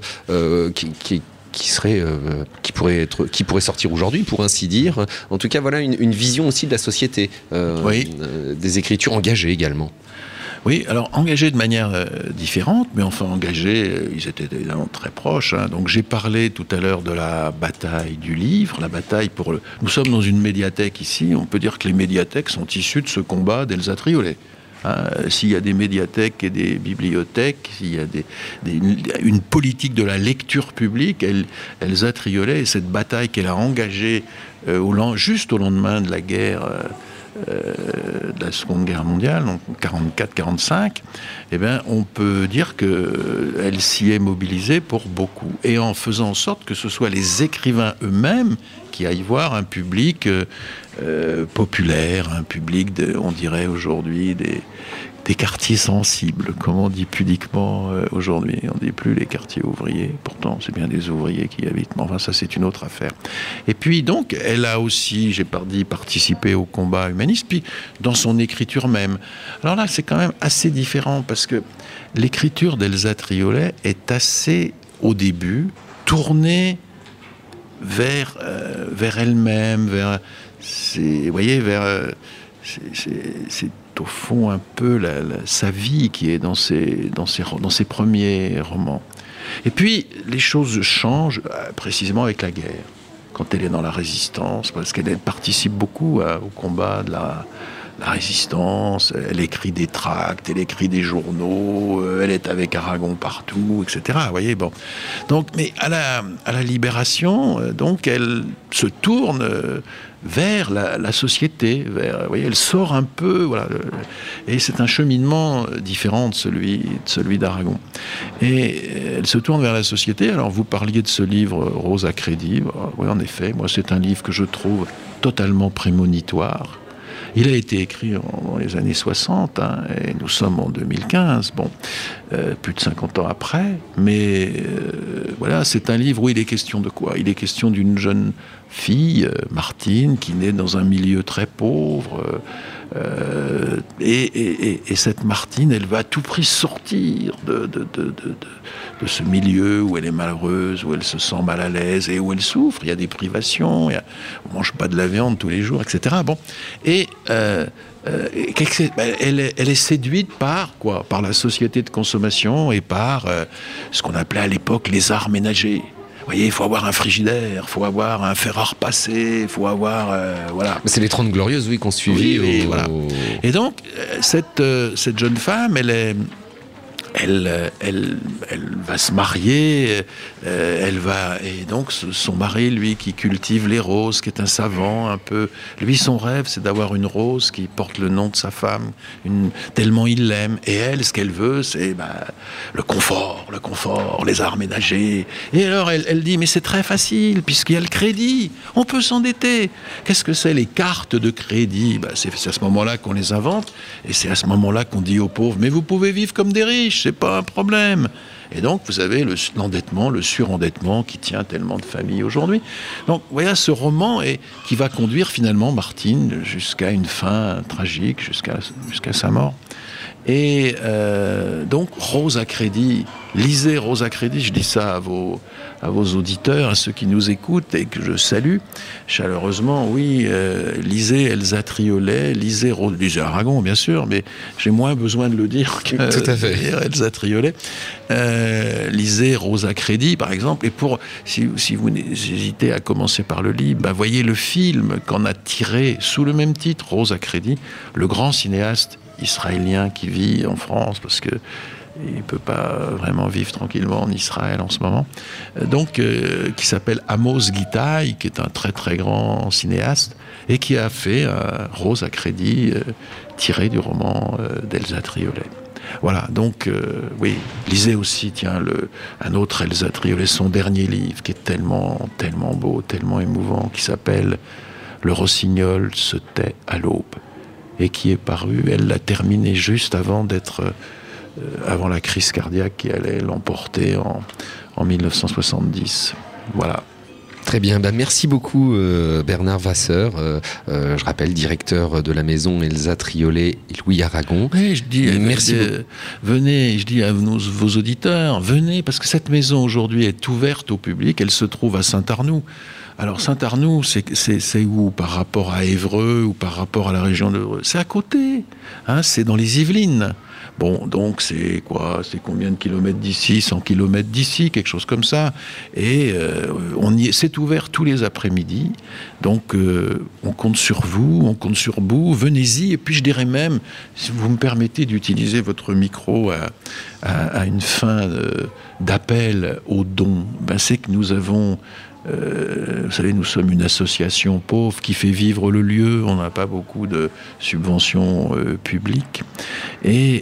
qui pourrait sortir aujourd'hui, pour ainsi dire. En tout cas, voilà une vision aussi de la société, des écritures engagées également. Oui, alors engagés de manière différente, mais enfin engagés, ils étaient évidemment très proches. Donc j'ai parlé tout à l'heure de la bataille du livre, la bataille pour le... Nous sommes dans une médiathèque ici, on peut dire que les médiathèques sont issues de ce combat d'Elsa Triolet. S'il y a des médiathèques et des bibliothèques, s'il y a une politique de la lecture publique, Elsa Triolet, et cette bataille qu'elle a engagée juste au lendemain de la guerre, de la Seconde Guerre mondiale, donc 44-45, on peut dire qu'elle s'y est mobilisée pour beaucoup, et en faisant en sorte que ce soit les écrivains eux-mêmes qui aillent voir un public populaire, un public, on dirait aujourd'hui, des quartiers sensibles, comme on dit pudiquement aujourd'hui. On ne dit plus les quartiers ouvriers, pourtant c'est bien des ouvriers qui y habitent, mais enfin ça c'est une autre affaire. Et puis donc, elle a aussi, j'ai pas dit, participé au combat humaniste, puis dans son écriture même. Alors là, c'est quand même assez différent, parce que l'écriture d'Elsa Triolet est assez, au début, tournée vers elle-même, c'est au fond un peu sa vie qui est dans ses premiers romans. Et puis les choses changent précisément avec la guerre, quand elle est dans la résistance, parce qu'elle participe beaucoup au combat de la résistance. Elle écrit des tracts, elle écrit des journaux, elle est avec Aragon partout, etc. Vous voyez, bon. Donc, mais à la Libération, donc elle se tourne vers la société, vous voyez, elle sort un peu, voilà, et c'est un cheminement différent de celui d'Aragon. Et elle se tourne vers la société. Alors vous parliez de ce livre Rose à crédit, oui, en effet, moi c'est un livre que je trouve totalement prémonitoire. Il a été écrit dans les années 60, et nous sommes en 2015, plus de 50 ans après, mais voilà, c'est un livre où il est question de quoi ? Il est question d'une jeune fille, Martine, qui naît dans un milieu très pauvre, et cette Martine, elle va à tout prix sortir de ce milieu où elle est malheureuse, où elle se sent mal à l'aise et où elle souffre. Il y a des privations, on mange pas de la viande tous les jours, etc. Bon, et elle est séduite par quoi ? Par la société de consommation et par ce qu'on appelait à l'époque les arts ménagers. Vous voyez, il faut avoir un frigidaire, il faut avoir un fer à repasser, il faut avoir... voilà. C'est les 30 Glorieuses, oui, qu'on suivit. Oui, voilà. Et donc, cette jeune femme, elle elle va se marier, et donc son mari, lui, qui cultive les roses, qui est un savant un peu, lui, son rêve, c'est d'avoir une rose qui porte le nom de sa femme, tellement il l'aime, et elle, ce qu'elle veut, c'est le confort, les arts ménagers. Et alors elle dit, mais c'est très facile, puisqu'il y a le crédit, on peut s'endetter. Qu'est-ce que c'est les cartes de crédit? C'est à ce moment-là qu'on les invente, et c'est à ce moment-là qu'on dit aux pauvres, mais vous pouvez vivre comme des riches, c'est pas un problème. Et donc vous avez l'endettement, le surendettement qui tient tellement de familles aujourd'hui. Donc voilà ce roman qui va conduire finalement Martine jusqu'à une fin tragique, jusqu'à sa mort. Et donc Rose à crédit, lisez Rose à crédit, je dis ça à vos auditeurs, à ceux qui nous écoutent et que je salue chaleureusement, oui, lisez Elsa Triolet, lisez Aragon bien sûr, mais j'ai moins besoin de le dire que tout à fait. Elsa Triolet. Lisez Rose à crédit par exemple, et si vous hésitez à commencer par le livre, voyez le film qu'en a tiré sous le même titre, Rose à crédit, le grand cinéaste israélien qui vit en France parce que il peut pas vraiment vivre tranquillement en Israël en ce moment, donc qui s'appelle Amos Gitaï, qui est un très très grand cinéaste et qui a fait Rose à crédit tiré du roman d'Elsa Triolet. Voilà, donc oui, lisez aussi un autre Elsa Triolet, son dernier livre qui est tellement tellement beau, tellement émouvant, qui s'appelle Le rossignol se tait à l'aube, et qui est paru, elle l'a terminé juste avant avant la crise cardiaque qui allait l'emporter en 1970. Voilà. Très bien, merci beaucoup Bernard Vasseur, je rappelle directeur de la maison Elsa Triolet et Louis Aragon. Oui, je dis, merci. Venez, je dis à vos auditeurs, venez, parce que cette maison aujourd'hui est ouverte au public, elle se trouve à Saint-Arnoux. Alors Saint-Arnoux, c'est où par rapport à Évreux ou par rapport à la région d'Évreux? C'est à côté, c'est dans les Yvelines. Bon, donc c'est quoi? C'est combien de kilomètres d'ici? 100 kilomètres d'ici, quelque chose comme ça. Et c'est ouvert tous les après-midi. Donc on compte sur vous, on compte sur vous. Venez-y. Et puis je dirais même, si vous me permettez d'utiliser votre micro à une fin d'appel aux dons, c'est que nous avons... vous savez, nous sommes une association pauvre qui fait vivre le lieu. On n'a pas beaucoup de subventions publiques. Et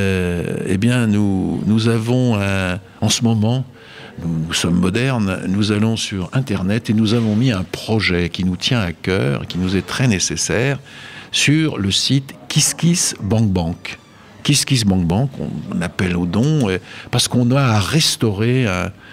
eh bien, nous avons en ce moment, nous sommes modernes, nous allons sur Internet et nous avons mis un projet qui nous tient à cœur, qui nous est très nécessaire, sur le site KissKissBankBank. KissKissBankBank, on appelle aux dons, parce qu'on a à restaurer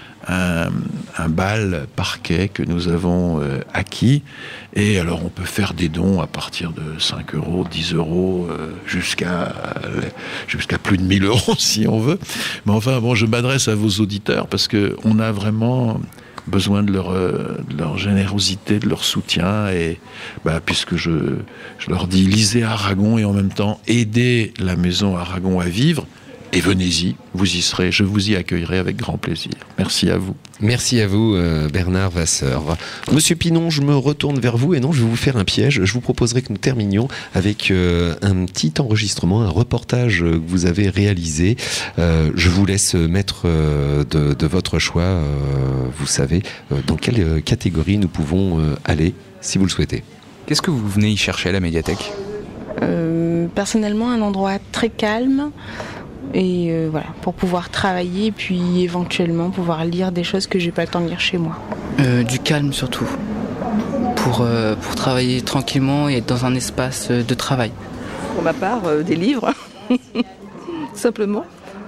un bal parquet que nous avons acquis, et alors on peut faire des dons à partir de 5 euros, 10 euros, jusqu'à plus de 1000 euros si on veut. Mais enfin bon, je m'adresse à vos auditeurs parce qu'on a vraiment besoin de leur générosité, de leur soutien, et puisque je leur dis lisez Aragon et en même temps aidez la maison Aragon à vivre. Et venez-y, vous y serez, je vous y accueillerai avec grand plaisir. Merci à vous. Merci à vous, Bernard Vasseur. Monsieur Pinon, je me retourne vers vous, et non, je vais vous faire un piège. Je vous proposerai que nous terminions avec un petit enregistrement, un reportage que vous avez réalisé. Je vous laisse mettre de votre choix, vous savez, dans quelle catégorie nous pouvons aller, si vous le souhaitez. Qu'est-ce que vous venez y chercher à la médiathèque ? Personnellement, un endroit très calme. Et voilà, pour pouvoir travailler, puis éventuellement pouvoir lire des choses que j'ai pas le temps de lire chez moi. Du calme surtout, pour travailler tranquillement et être dans un espace de travail. Pour ma part, des livres, simplement.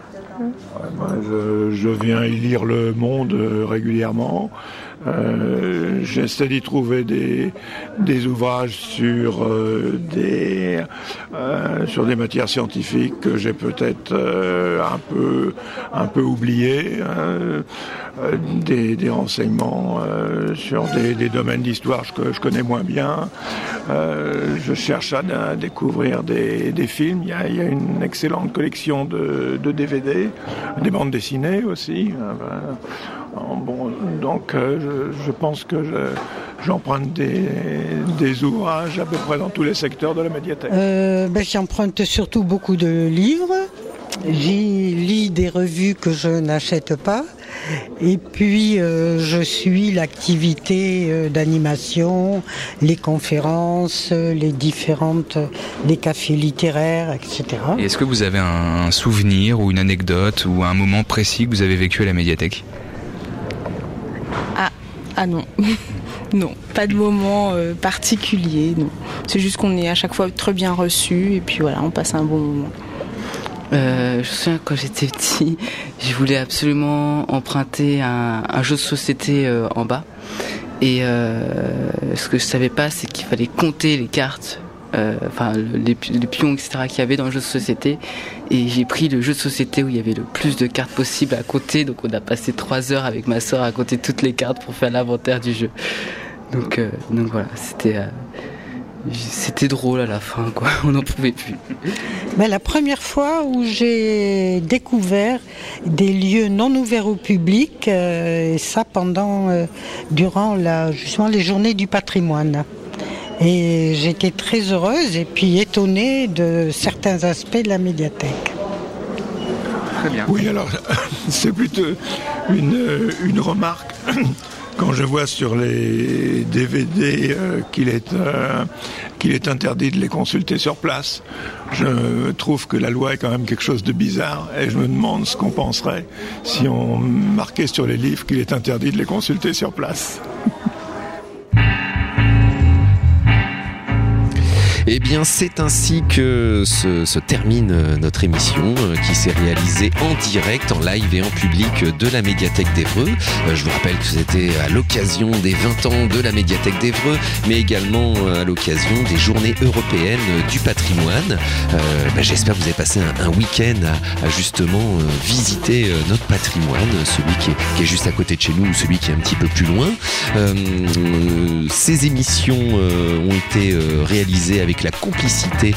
Je viens y lire Le Monde régulièrement. J'essaie d'y trouver des ouvrages sur des matières scientifiques que j'ai peut-être un peu oubliées, des renseignements sur des domaines d'histoire que je connais moins bien. Je cherche à découvrir des films. Il y a une excellente collection de DVD, des bandes dessinées aussi. Bon, donc je pense que j'emprunte des ouvrages à peu près dans tous les secteurs de la médiathèque. J'emprunte surtout beaucoup de livres, J'y lis des revues que je n'achète pas. Et puis, je suis l'activité d'animation, les conférences, les cafés littéraires, etc. Et est-ce que vous avez un souvenir ou une anecdote ou un moment précis que vous avez vécu à la médiathèque ? Ah non. Non, pas de moment particulier, non. C'est juste qu'on est à chaque fois très bien reçus et puis voilà, on passe un bon moment. Je me souviens quand j'étais petit, je voulais absolument emprunter un jeu de société en bas. Et ce que je savais pas, c'est qu'il fallait compter les cartes, les pions, etc. qu'il y avait dans le jeu de société. Et j'ai pris le jeu de société où il y avait le plus de cartes possible à compter. Donc on a passé 3 heures avec ma soeur à compter toutes les cartes pour faire l'inventaire du jeu. Donc voilà, c'était drôle à la fin, quoi. On n'en pouvait plus. Mais la première fois où j'ai découvert des lieux non ouverts au public, et ça durant justement les journées du patrimoine. Et j'étais très heureuse et puis étonnée de certains aspects de la médiathèque. Très bien. Oui, alors c'est plutôt une remarque. Quand je vois sur les DVD qu'il est interdit de les consulter sur place, je trouve que la loi est quand même quelque chose de bizarre et je me demande ce qu'on penserait si on marquait sur les livres qu'il est interdit de les consulter sur place. Eh bien, c'est ainsi que se termine notre émission qui s'est réalisée en direct, en live et en public de la médiathèque d'Évreux. Je vous rappelle que c'était à l'occasion des 20 ans de la médiathèque d'Évreux, mais également à l'occasion des journées européennes du patrimoine. J'espère que vous avez passé un week-end à justement visiter notre patrimoine, celui qui est juste à côté de chez nous ou celui qui est un petit peu plus loin. Ces émissions ont été réalisées avec la complicité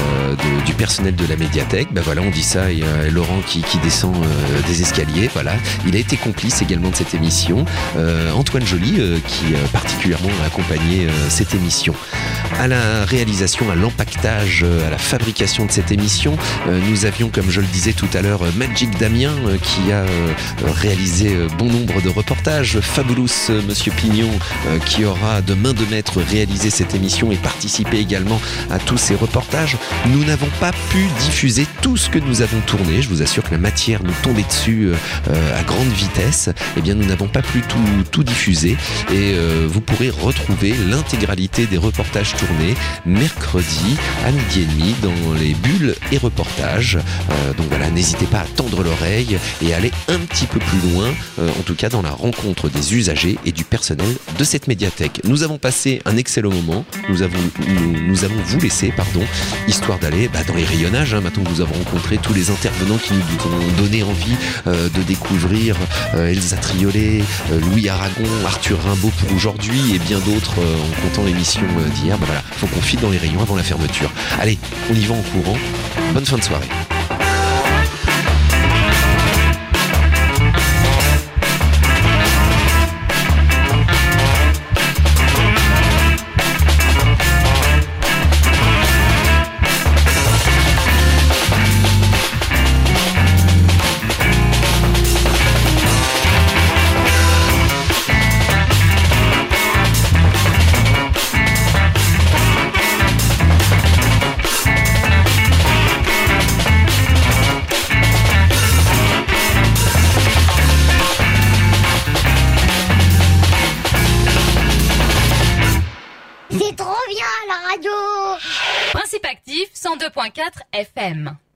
du personnel de la médiathèque. Voilà, on dit ça, il y a Laurent qui descend des escaliers, voilà. Il a été complice également de cette émission. Antoine Joly qui particulièrement a accompagné cette émission. À la réalisation, à l'empaquetage, à la fabrication de cette émission, nous avions, comme je le disais tout à l'heure, Magic Damien qui a réalisé bon nombre de reportages, Fabulous Monsieur Pignon qui aura de main de maître réalisé cette émission et participé également à tous ces reportages. Nous n'avons pas pu diffuser tout ce que nous avons tourné. Je vous assure que la matière nous tombait dessus à grande vitesse. Eh bien, nous n'avons pas pu tout diffuser et vous pourrez retrouver l'intégralité des reportages tournés mercredi à 12h30 dans les bulles et reportages. Donc voilà, n'hésitez pas à tendre l'oreille et aller un petit peu plus loin, en tout cas dans la rencontre des usagers et du personnel de cette médiathèque. Nous avons passé un excellent moment. Nous allons vous laisser, histoire d'aller dans les rayonnages. Maintenant que nous avons rencontré tous les intervenants qui nous ont donné envie de découvrir Elsa Triolet, Louis Aragon, Arthur Rimbaud pour aujourd'hui et bien d'autres en comptant l'émission d'hier. Voilà, faut qu'on file dans les rayons avant la fermeture. Allez, on y va en courant. Bonne fin de soirée. Principe actif 102.4 FM.